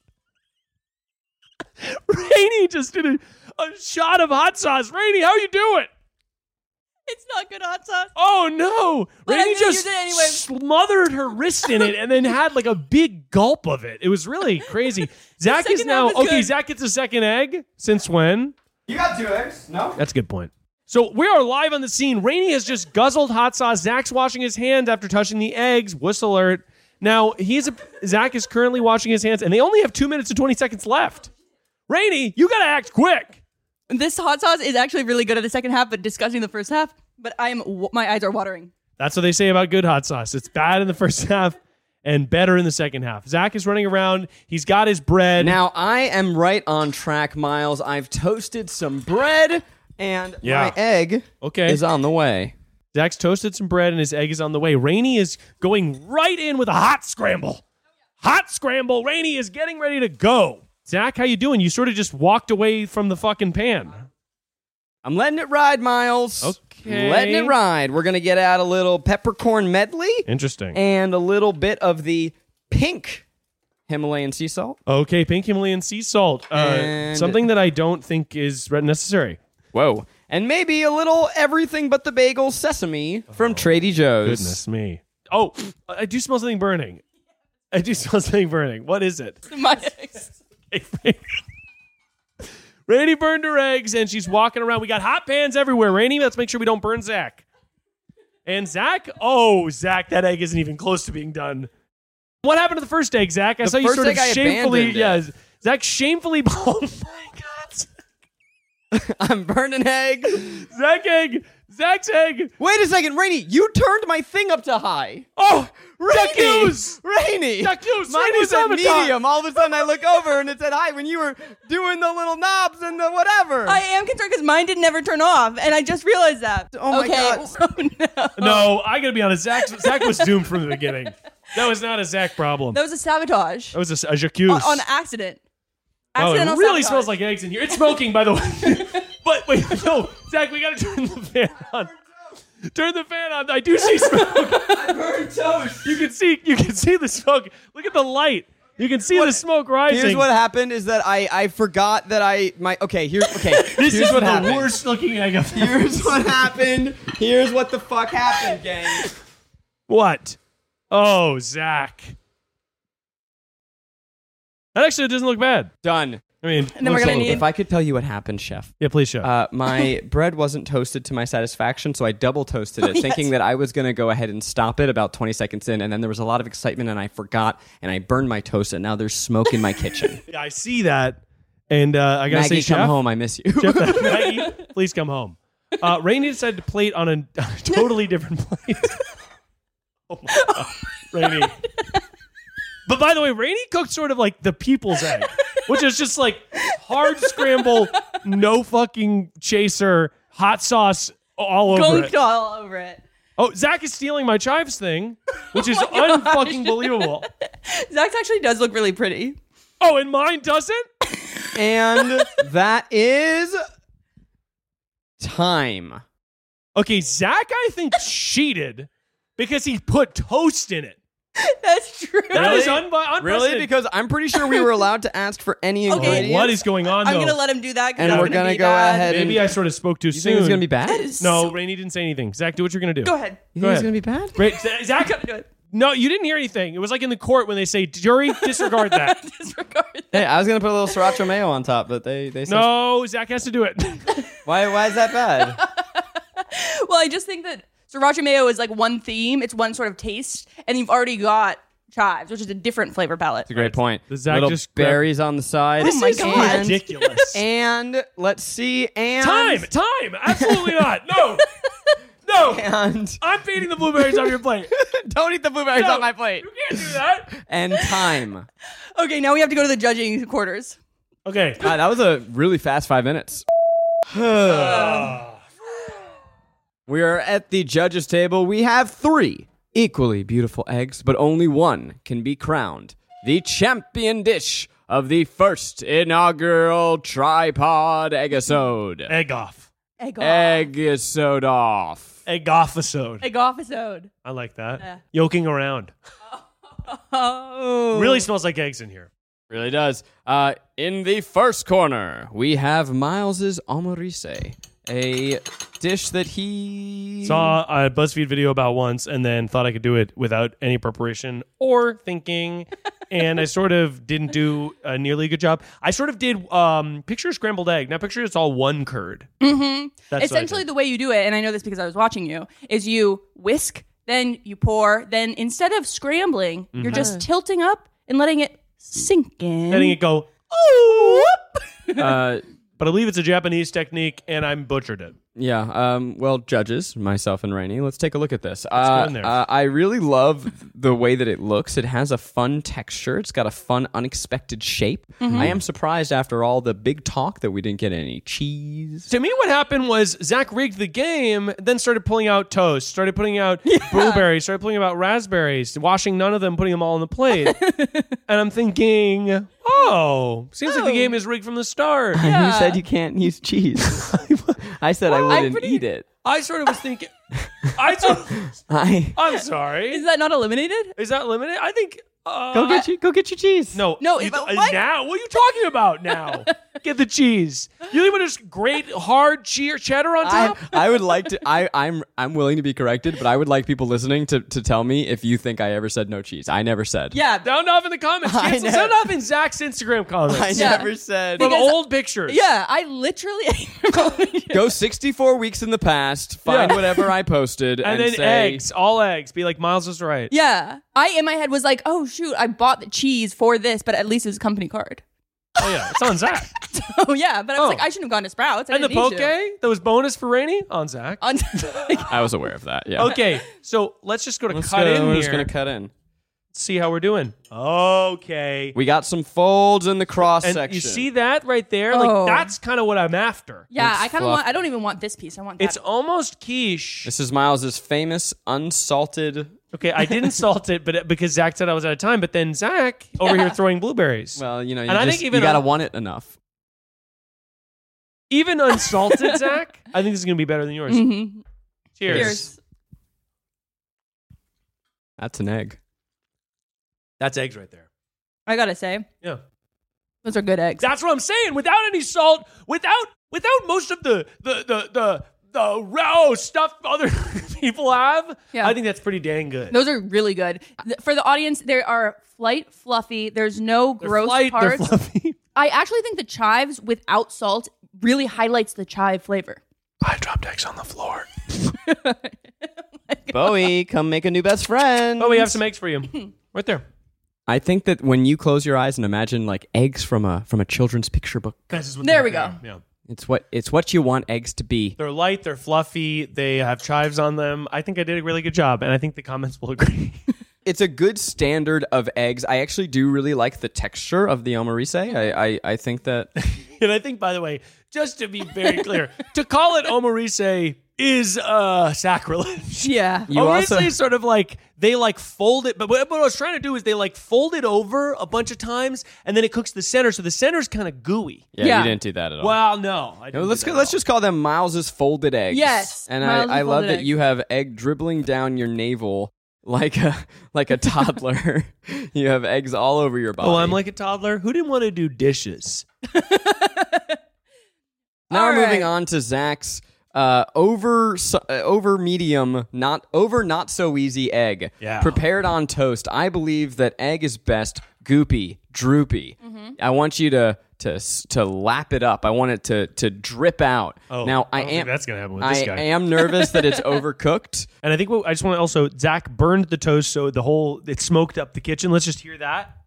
Rainey just did a shot of hot sauce. Rainey, how you doing? It's not good hot sauce. Oh, no. Rainey just smothered her wrist in it and then had like a big gulp of it. It was really crazy. Zach is now... Okay, Zach gets a second egg. Since when? You got 2 eggs. No? That's a good point. So we are live on the scene. Rainey has just guzzled hot sauce. Zach's washing his hands after touching the eggs. Wuss alert. Now, Zach is currently washing his hands, and they only have 2 minutes and 20 seconds left. Rainey, you got to act quick. This hot sauce is actually really good at the second half, but disgusting the first half. But my eyes are watering. That's what they say about good hot sauce. It's bad in the first half and better in the second half. Zach is running around. He's got his bread. Now, I am right on track, Miles. I've toasted some bread, and my egg is on the way. Zach's toasted some bread, and his egg is on the way. Rainey is going right in with a hot scramble. Hot scramble. Rainey is getting ready to go. Zach, how you doing? You sort of just walked away from the fucking pan. I'm letting it ride, Miles. Okay. Letting it ride. We're going to get out a little peppercorn medley. Interesting. And a little bit of the pink Himalayan sea salt. Okay, pink Himalayan sea salt. Something that I don't think is necessary. Whoa. And maybe a little everything but the bagel sesame from Trader Joe's. Goodness me. Oh, I do smell something burning. What is it? My eggs. Rainey burned her eggs, and she's walking around. We got hot pans everywhere. Rainey, let's make sure we don't burn Zach. And Zach? Oh, Zach, that egg isn't even close to being done. What happened to the first egg, Zach? I saw you sort of shamefully... Yeah, Zach shamefully... Oh, my God. I'm burning eggs. Zach's egg. Wait a second, Rainey. You turned my thing up to high. Oh, Rainey. Rainey. Mine was at medium. All of a sudden, I look over and it said hi when you were doing the little knobs and the whatever. I am concerned because mine didn't ever turn off, and I just realized that. Oh, my God. Oh, no. No, I got to be honest. Zach was doomed from the beginning. That was not a Zach problem. That was a sabotage. That was a j'accuse. On accident. Oh, it really smells like eggs in here. It's smoking, by the way. But wait, no, Zach, we got to turn the fan on. Turn the fan on. I do see smoke. I burned toast. You can see the smoke. Look at the light. You can see the smoke rising. Here's what happened is that I forgot that This is what happened. The worst looking egg I've ever Here's what happened. Here's what the fuck happened, gang. What? Oh, Zach. That actually doesn't look bad. Done. I mean, and then we're gonna need... If I could tell you what happened, Chef. Yeah, please, Chef. My bread wasn't toasted to my satisfaction, so I double toasted it, thinking that I was going to go ahead and stop it about 20 seconds in, and then there was a lot of excitement, and I forgot, and I burned my toast, and now there's smoke in my kitchen. Yeah, I see that, and I got to say, Chef, come home. I miss you. Chef, Maggie, please come home. Rainey decided to plate on a totally different plate. Oh my God, Rainey. But by the way, Rainey cooked sort of like the people's egg, which is just like hard scramble, no fucking chaser, hot sauce all over it. All over it. Oh, Zach is stealing my chives thing, which is unfucking believable. Zach's actually does look really pretty. Oh, and mine doesn't? And that is time. Okay, Zach, I think, cheated because he put toast in it. That's true. That is unprecedented. Really? Because I'm pretty sure we were allowed to ask for any ingredients. What is going on? I'm going to let him do that. And we're going to go ahead. Maybe I sort of spoke too soon. You think it's going to be bad? No, Rainey didn't say anything. Zach, do what you're going to do. Go ahead. You think it's going to be bad? Great. Zach, do it. No, you didn't hear anything. It was like in the court when they say, jury, disregard that. Disregard that. Hey, I was going to put a little sriracha mayo on top, but they said... No, Zach has to do it. Why is that bad? Well, I just think that sriracha mayo is like one theme. It's one sort of taste. And you've already got chives, which is a different flavor palette. That's a great point. Zach little just berries on the side. This is God. Ridiculous. And let's see, and... Time. Absolutely not. No. And... I'm feeding the blueberries on your plate. Don't eat the blueberries on my plate. You can't do that. And time. Okay, now we have to go to the judging quarters. Okay. That was a really fast 5 minutes. We are at the judges' table. We have 3 equally beautiful eggs, but only one can be crowned the champion dish of the first inaugural tripod eggisode. Egg off. Eggisode off. Egg off-isode. Egg off-isode. I like that. Yeah. Yoking around. Oh. Really smells like eggs in here. Really does. In the first corner, we have Miles's omorise, a dish that he saw a BuzzFeed video about once and then thought I could do it without any preparation or thinking. And I sort of didn't do a nearly good job. I sort of did picture scrambled egg. Now picture it's all one curd. Mm-hmm. Essentially the way you do it, and I know this because I was watching you, is you whisk, then you pour, then instead of scrambling, you're just tilting up and letting it sink in. Letting it go, but I believe it's a Japanese technique, and I butchered it. Yeah. Well, judges, myself and Rainey, let's take a look at this. Go in there. I really love the way that it looks. It has a fun texture. It's got a fun, unexpected shape. Mm-hmm. I am surprised after all the big talk that we didn't get any cheese. To me, what happened was Zach rigged the game, then started pulling out toast, started putting out blueberries, started pulling out raspberries, washing none of them, putting them all on the plate. And I'm thinking, seems like the game is rigged from the start. Yeah. You said you can't use cheese. I said I wouldn't eat it. I sort of was thinking. I'm sorry. Is that not eliminated? Is that eliminated? I think. Go get your cheese. No. Now, what are you talking about now? Get the cheese. You think we're just grate hard cheddar on top? I would like to. I'm willing to be corrected, but I would like people listening to tell me if you think I ever said no cheese. I never said. Yeah, sound off in the comments. Sound off in Zach's Instagram comments. I never said. From old pictures. Yeah, I literally. Go 64 weeks in the past. Find whatever I posted, and then say, eggs, all eggs. Be like, Miles was right. Yeah, I in my head was like, oh shoot, I bought the cheese for this, but at least it's a company card. Oh yeah, it's on Zach. Oh yeah, but I was like, I shouldn't have gone to Sprouts. And the poke that was bonus for Rainey on Zach. I was aware of that. Yeah. Okay, so let's just go to cut in here. We're just gonna cut in. See how we're doing. Okay. We got some folds in the cross section. And you see that right there? Like that's kind of what I'm after. Yeah, I kind of want. I don't even want this piece. I want that. It's almost quiche. This is Miles's famous unsalted. Okay, I didn't salt it, but because Zach said I was out of time. But then Zach over here throwing blueberries. Well, you I think even you gotta want it enough. Even unsalted, Zach. I think this is gonna be better than yours. Mm-hmm. Cheers. That's an egg. That's eggs right there. I gotta say, yeah, those are good eggs. That's what I'm saying. Without any salt, without most of the raw stuff other people have, I think that's pretty dang good. Those are really good. For the audience, there are light, fluffy. There's no gross parts. They're fluffy. I actually think the chives without salt really highlights the chive flavor. I dropped eggs on the floor. Bowie, come make a new best friend. Oh, we have some eggs for you. Right there. I think that when you close your eyes and imagine like eggs from a children's picture book. There we go. Yeah. It's what you want eggs to be. They're light, they're fluffy, they have chives on them. I think I did a really good job, and I think the comments will agree. It's a good standard of eggs. I actually do really like the texture of the omorise. I think that... And I think, by the way, just to be very clear, to call it omorise is sacrilege. Yeah. Omorise is sort of like, they like fold it, but what I was trying to do is they like fold it over a bunch of times, and then it cooks the center, so the center's kind of gooey. Yeah, you didn't do that at all. Well, no. Let's just call them Miles's folded eggs. Yes. And I love that you have egg dribbling down your navel like a toddler. You have eggs all over your body. Oh, I'm like a toddler? Who didn't want to do dishes? Now we're moving on to Zach's over medium, not so easy egg. Yeah. Prepared on toast. I believe that egg is best goopy, droopy. Mm-hmm. I want you to lap it up. I want it to drip out. Oh, now I don't think that's gonna happen with this guy. I am nervous that it's overcooked. And I think I just want to also, Zach burned the toast so it smoked up the kitchen. Let's just hear that.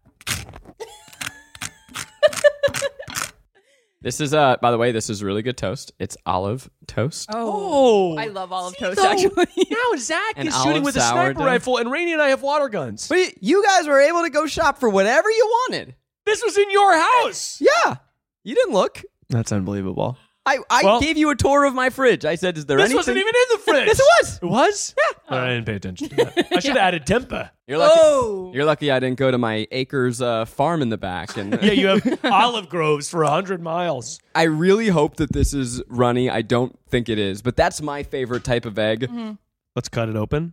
This is by the way, this is really good toast. It's olive toast. Oh, I love olive toast. So, actually, now Zach An is shooting olive with a sniper sourdough. rifle, and Rainey and I have water guns. But you guys were able to go shop for whatever you wanted. This was in your house. Yeah. You didn't look. That's unbelievable. I gave you a tour of my fridge. I said, is there This anything? wasn't even in the fridge. Yes, it was. It was? Yeah. I didn't pay attention to that. I should have added tempeh. You're lucky. Oh. You're lucky I didn't go to my acres farm in the back. And Yeah, you have olive groves for 100 miles. I really hope that this is runny. I don't think it is, but that's my favorite type of egg. Mm-hmm. Let's cut it open.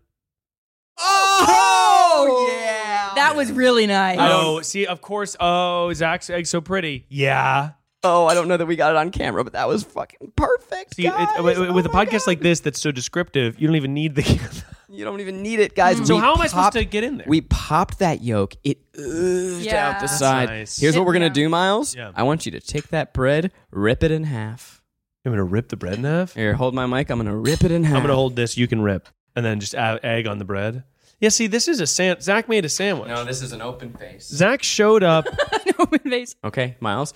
Oh yeah. That was really nice. Oh, see, of course. Oh, Zach's egg's so pretty. Yeah. Oh, I don't know that we got it on camera, but that was fucking perfect. See, guys. with a podcast God. like this that's so descriptive, you don't even need the... You don't even need it, guys. So We how am I supposed popped- to get in there? We popped that yolk. It oozed Yeah. out the That's side. nice. Here's what we're Yeah. gonna do, Miles. Yeah. I want you to take that bread, rip it in half. I'm going to rip the bread in half? Here, hold my mic. I'm gonna rip it in half. I'm going to hold this, you can rip. And then just add egg on the bread. Yeah, see, this is Zach made a sandwich. No, this is an open face. Zach showed up. Open face. Okay, Miles.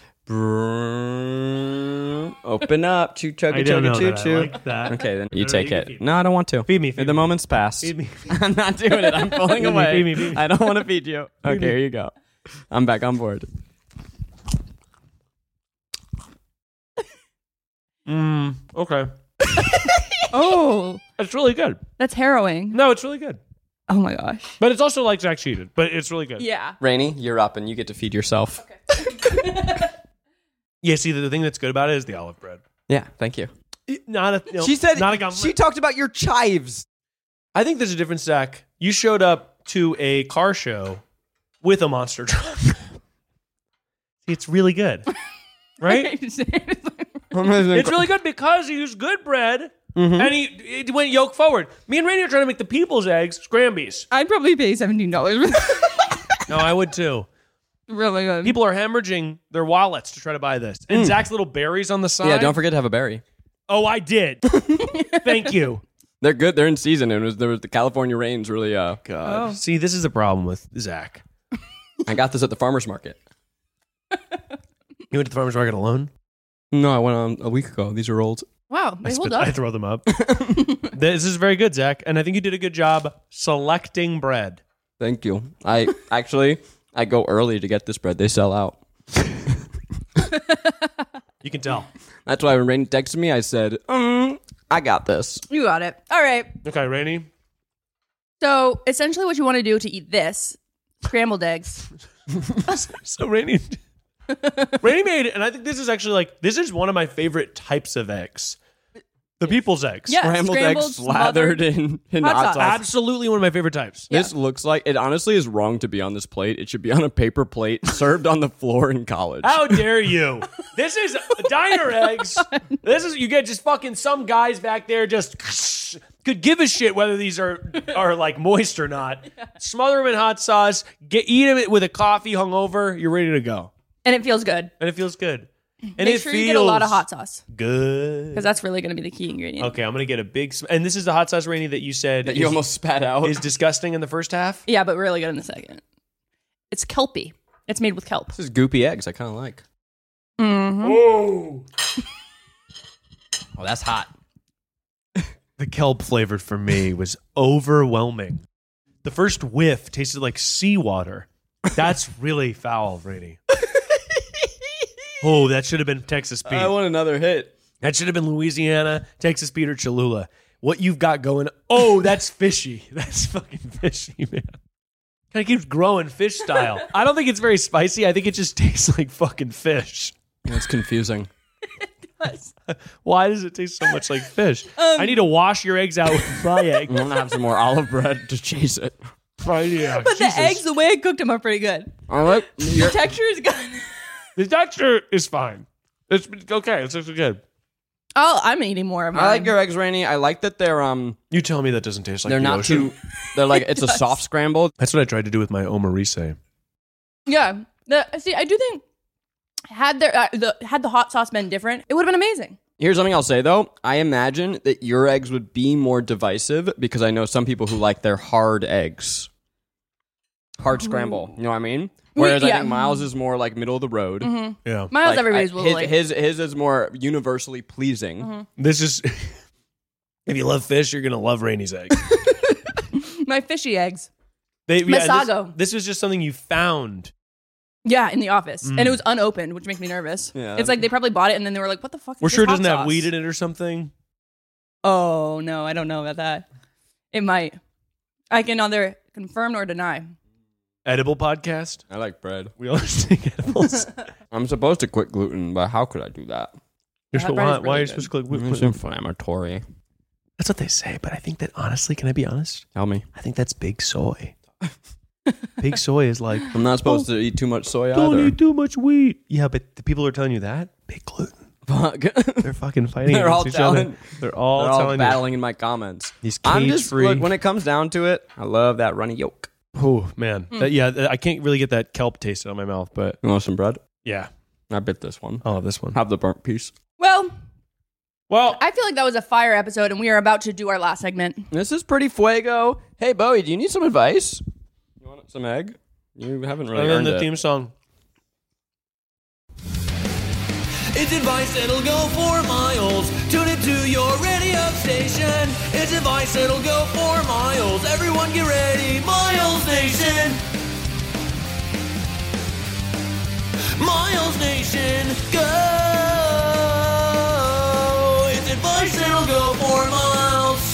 Open up. Choo chugga I don't know chugga choo that I choo. like that. Okay, then you No, take you it. can feed me. No, I don't want to. Feed me. The moment's passed. Feed me. I'm not doing it. I'm pulling Feed me, away. feed me, feed me. I don't want to feed you. Okay, me. here you go. I'm back on board. Okay. Oh, It's really good. that's harrowing. No, it's really good. Oh my gosh. But it's also like Zach cheated, but it's really good. Yeah. Rainey, you're up and you get to feed yourself. Yeah, see, the thing that's good about it is the olive bread. Yeah, thank you. Not a, She said not a gum. she talked about your chives. I think there's a difference, Zach. You showed up to a car show with a monster truck. See, it's really good. Right? It's really good because he used good bread and he went yolk forward. Me and Rainey are trying to make the people's eggs scrambies. I'd probably pay $17. No, I would too. Really good. People are hemorrhaging their wallets to try to buy this. And Zach's little berries on the side. Yeah, don't forget to have a berry. Oh, I did. Thank you. They're good. They're in season. And there was the California rains really. God. Oh. See, this is the problem with Zach. I got this at the farmer's market. You went to the farmer's market alone? No, I went on a week ago. These are old. Wow. They hold I up. throw them up. This is very good, Zach. And I think you did a good job selecting bread. Thank you. I go early to get this bread. They sell out. You can tell. That's why when Rainey texted me, I said, I got this. You got it. All right. Okay, Rainey. So essentially what you want to do to eat this, scrambled eggs. So Rainey made it, and I think this is actually this is one of my favorite types of eggs. The people's eggs. Yeah. Scrambled eggs slathered in hot hot sauce. sauce. Absolutely one of my favorite types. This looks like, it honestly is wrong to be on this plate. It should be on a paper plate served on the floor in college. How dare you? This is diner eggs. This is, you get just fucking some guys back there just could give a shit whether these are like moist or not. Smother them in hot sauce, eat them with a coffee hungover, you're ready to go. And it feels good. And it feels good. And Make it sure feels you get a lot of hot sauce good. because that's really going to be the key ingredient. Okay, I'm going to get a big... And this is the hot sauce, Rainey, that you said that you almost spat out. is disgusting in the first half? Yeah, but really good in the second. It's kelpy. It's made with kelp. This is goopy eggs. I kind of like. Mm-hmm. Oh! Oh, that's hot. The kelp flavor for me was overwhelming. The first whiff tasted like seawater. That's really foul, Rainey. Oh, that should have been Texas Pete. I want another hit. That should have been Louisiana, Texas Pete, or Cholula. What you've got going... Oh, that's fishy. That's fucking fishy, man. Kind of keeps growing fish style. I don't think it's very spicy. I think it just tastes like fucking fish. That's confusing. Why does it taste so much like fish? I need to wash your eggs out with fry egg. I'm gonna have some more olive bread to chase it. Fry egg. But the eggs, the way I cooked them, are pretty good. I like the texture is good. The texture is fine. It's okay. It's actually good. Oh, I'm eating more of mine. I like your eggs, Rainey. I like that they're You tell me that doesn't taste like they're the not ocean. too. They're like it's a soft scramble. That's what I tried to do with my omarise. Yeah. See, I do think had the hot sauce been different, it would have been amazing. Here's something I'll say though. I imagine that your eggs would be more divisive because I know some people who like their hard eggs. Hard scramble. You know what I mean? Whereas I think Miles is more like middle of the road. Mm-hmm. Yeah. Miles, like, everybody's will like. His is more universally pleasing. Mm-hmm. This is... If you love fish, you're going to love Rainey's eggs. My fishy eggs. Masago. This was just something you found. Yeah, in the office. And it was unopened, which makes me nervous. Yeah. It's like they probably bought it and then they were like, what the fuck is We're this sure it hot doesn't have sauce? weed in it or something? Oh, no, I don't know about that. It might. I can neither confirm nor deny. Edible podcast? I like bread. We all take edibles. I'm supposed to quit gluten, but how could I do that? Why are you supposed to quit gluten? It's inflammatory. That's what they say, but I think that honestly, can I be honest? Tell me. I think that's big soy. Big soy is like... I'm not supposed to eat too much soy Don't either. eat too much wheat. Yeah, but the people are telling you that? Big gluten. Fuck. They're fucking fighting They're all against each other. They're all battling in my comments. These I'm just cage-free... look, when it comes down to it, I love that runny yolk. Oh, man. I can't really get that kelp taste out of my mouth, but... You want some bread? Yeah. I bit this one. I'll have this one. Have the burnt piece. Well, Well, I feel like that was a fire episode, and we are about to do our last segment. This is pretty fuego. Hey, Bowie, do you need some advice? You want some egg? You haven't really and then earned the it. theme song. It's advice that'll go for miles. Tune it to your radio station. It's advice that'll go for miles. Everyone get ready, Miles Nation. Miles Nation, go. It's advice that'll go for miles.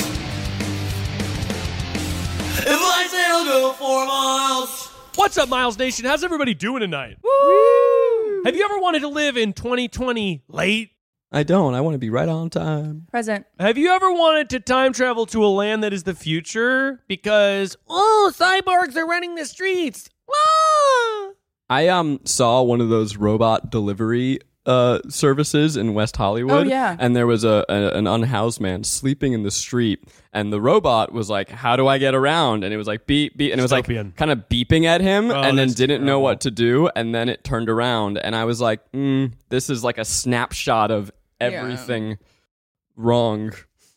Advice that'll go for miles. What's up, Miles Nation? How's everybody doing tonight? Woo! Have you ever wanted to live in 2020 late? I don't. I want to be right on time. Present. Have you ever wanted to time travel to a land that is the future? Because, cyborgs are running the streets. Ah! I saw one of those robot delivery services in West Hollywood. Oh, yeah. And there was an unhoused man sleeping in the street, and the robot was like, "How do I get around?" And it was like beep beep, and it was like kind of beeping at him, and then didn't know what to do, and then it turned around, and I was like, "This is like a snapshot of everything wrong."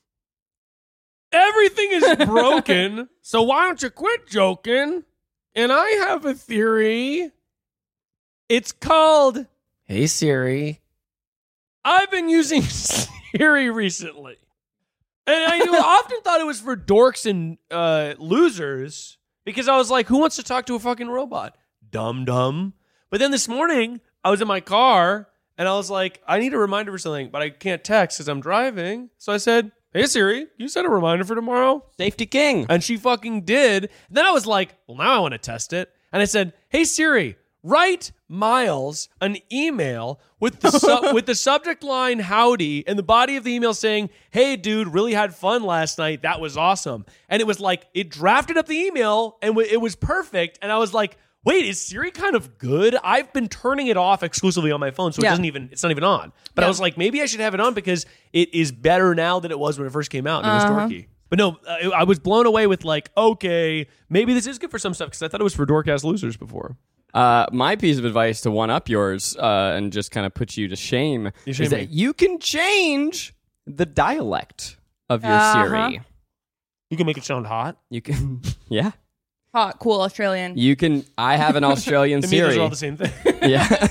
Everything is broken, so why don't you quit joking? And I have a theory. It's called... Hey, Siri. I've been using Siri recently. And I often thought it was for dorks and losers because I was like, who wants to talk to a fucking robot? Dumb. But then this morning, I was in my car and I was like, I need a reminder for something, but I can't text because I'm driving. So I said, hey, Siri, you set a reminder for tomorrow? Safety king. And she fucking did. And then I was like, well, now I want to test it. And I said, hey, Siri, write Miles an email with the with the subject line howdy and the body of the email saying, hey, dude, really had fun last night. That was awesome. And it was like, it drafted up the email and it was perfect. And I was like, wait, is Siri kind of good? I've been turning it off exclusively on my phone, so it's not even on. But I was like, maybe I should have it on because it is better now than it was when it first came out. And it was dorky. But no, I was blown away with like, okay, maybe this is good for some stuff because I thought it was for dork-ass losers before. My piece of advice to one up yours and just kind of put you to shame is that you can change the dialect of your Siri. You can make it sound hot. You can, yeah. Hot, cool Australian. You can. I have an Australian Siri. They're all the same thing. Yeah.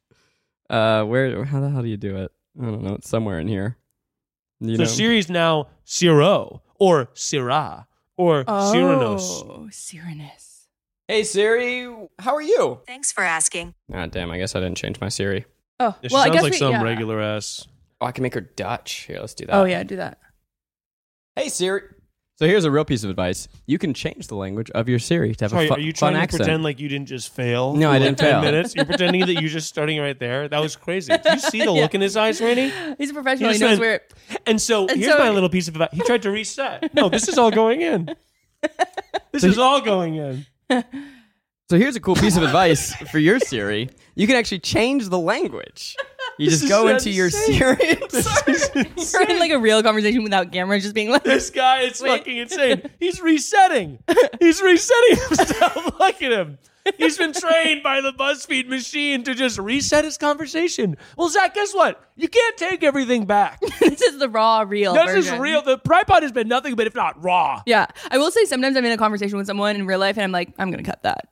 How the hell do you do it? I don't know. It's somewhere in here. You know? Siri's now Ciro or Syrah or Cyranos. Oh, Cyranus. Hey Siri, how are you? Thanks for asking. Ah, damn. I guess I didn't change my Siri. Oh, She well, I sounds guess like some regular ass. Oh, I can make her Dutch. Here, let's do that. Oh yeah, do that. Hey Siri. So here's a real piece of advice. You can change the language of your Siri to have a are you trying fun to accent. pretend like you didn't just fail? No, I didn't 10 fail. minutes? You're pretending that you're just starting right there? That was crazy. Did you see the look in his eyes, Rainey? He's a professional. He knows where. And so here's my little piece of advice. He tried to reset. No, this is all going in. This is all going in. So here's a cool piece of advice for your Siri. You can actually change the language. You just go into your Siri. You're in like a real conversation without camera, just being like, this guy is fucking insane. He's resetting. He's resetting himself. Look at him. He's been trained by the BuzzFeed machine to just reset his conversation. Well, Zach, guess what? You can't take everything back. This is the raw, real This version. is real. The Pride Pod has been nothing but if not raw. Yeah. I will say sometimes I'm in a conversation with someone in real life and I'm like, I'm going to cut that.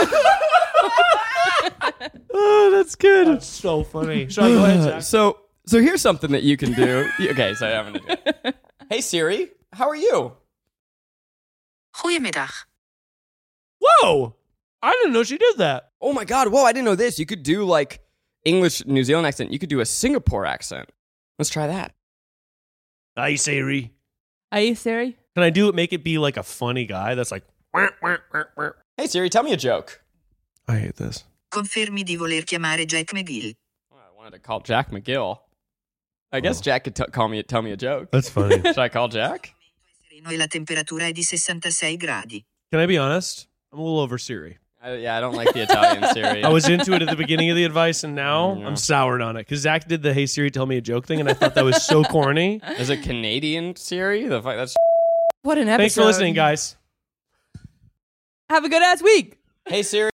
Oh, that's good. That's so funny. Sorry, go ahead, Zach. So here's something that you can do. Okay, so I'm going to do it. Hey, Siri, how are you? Goedemiddag. Whoa! I didn't know she did that. Oh my God, whoa, I didn't know this. You could do like English New Zealand accent. You could do a Singapore accent. Let's try that. Hi, Siri. Hi, Siri. Can I do it? Make it be like a funny guy that's like, wah, wah, wah, wah. Hey, Siri, tell me a joke. I hate this. Confermi di voler chiamare Jack McGill. Oh, I wanted to call Jack McGill. I guess Jack could tell me a joke. That's funny. Should I call Jack? E la temperatura è di 66 gradi. Can I be honest? I'm a little over Siri. I don't like the Italian Siri. I was into it at the beginning of the advice, and now I'm soured on it. Because Zach did the Hey Siri, tell me a joke thing, and I thought that was so corny. Is it Canadian Siri? That's What an episode. Thanks for listening, guys. Have a good ass week. Hey, Siri.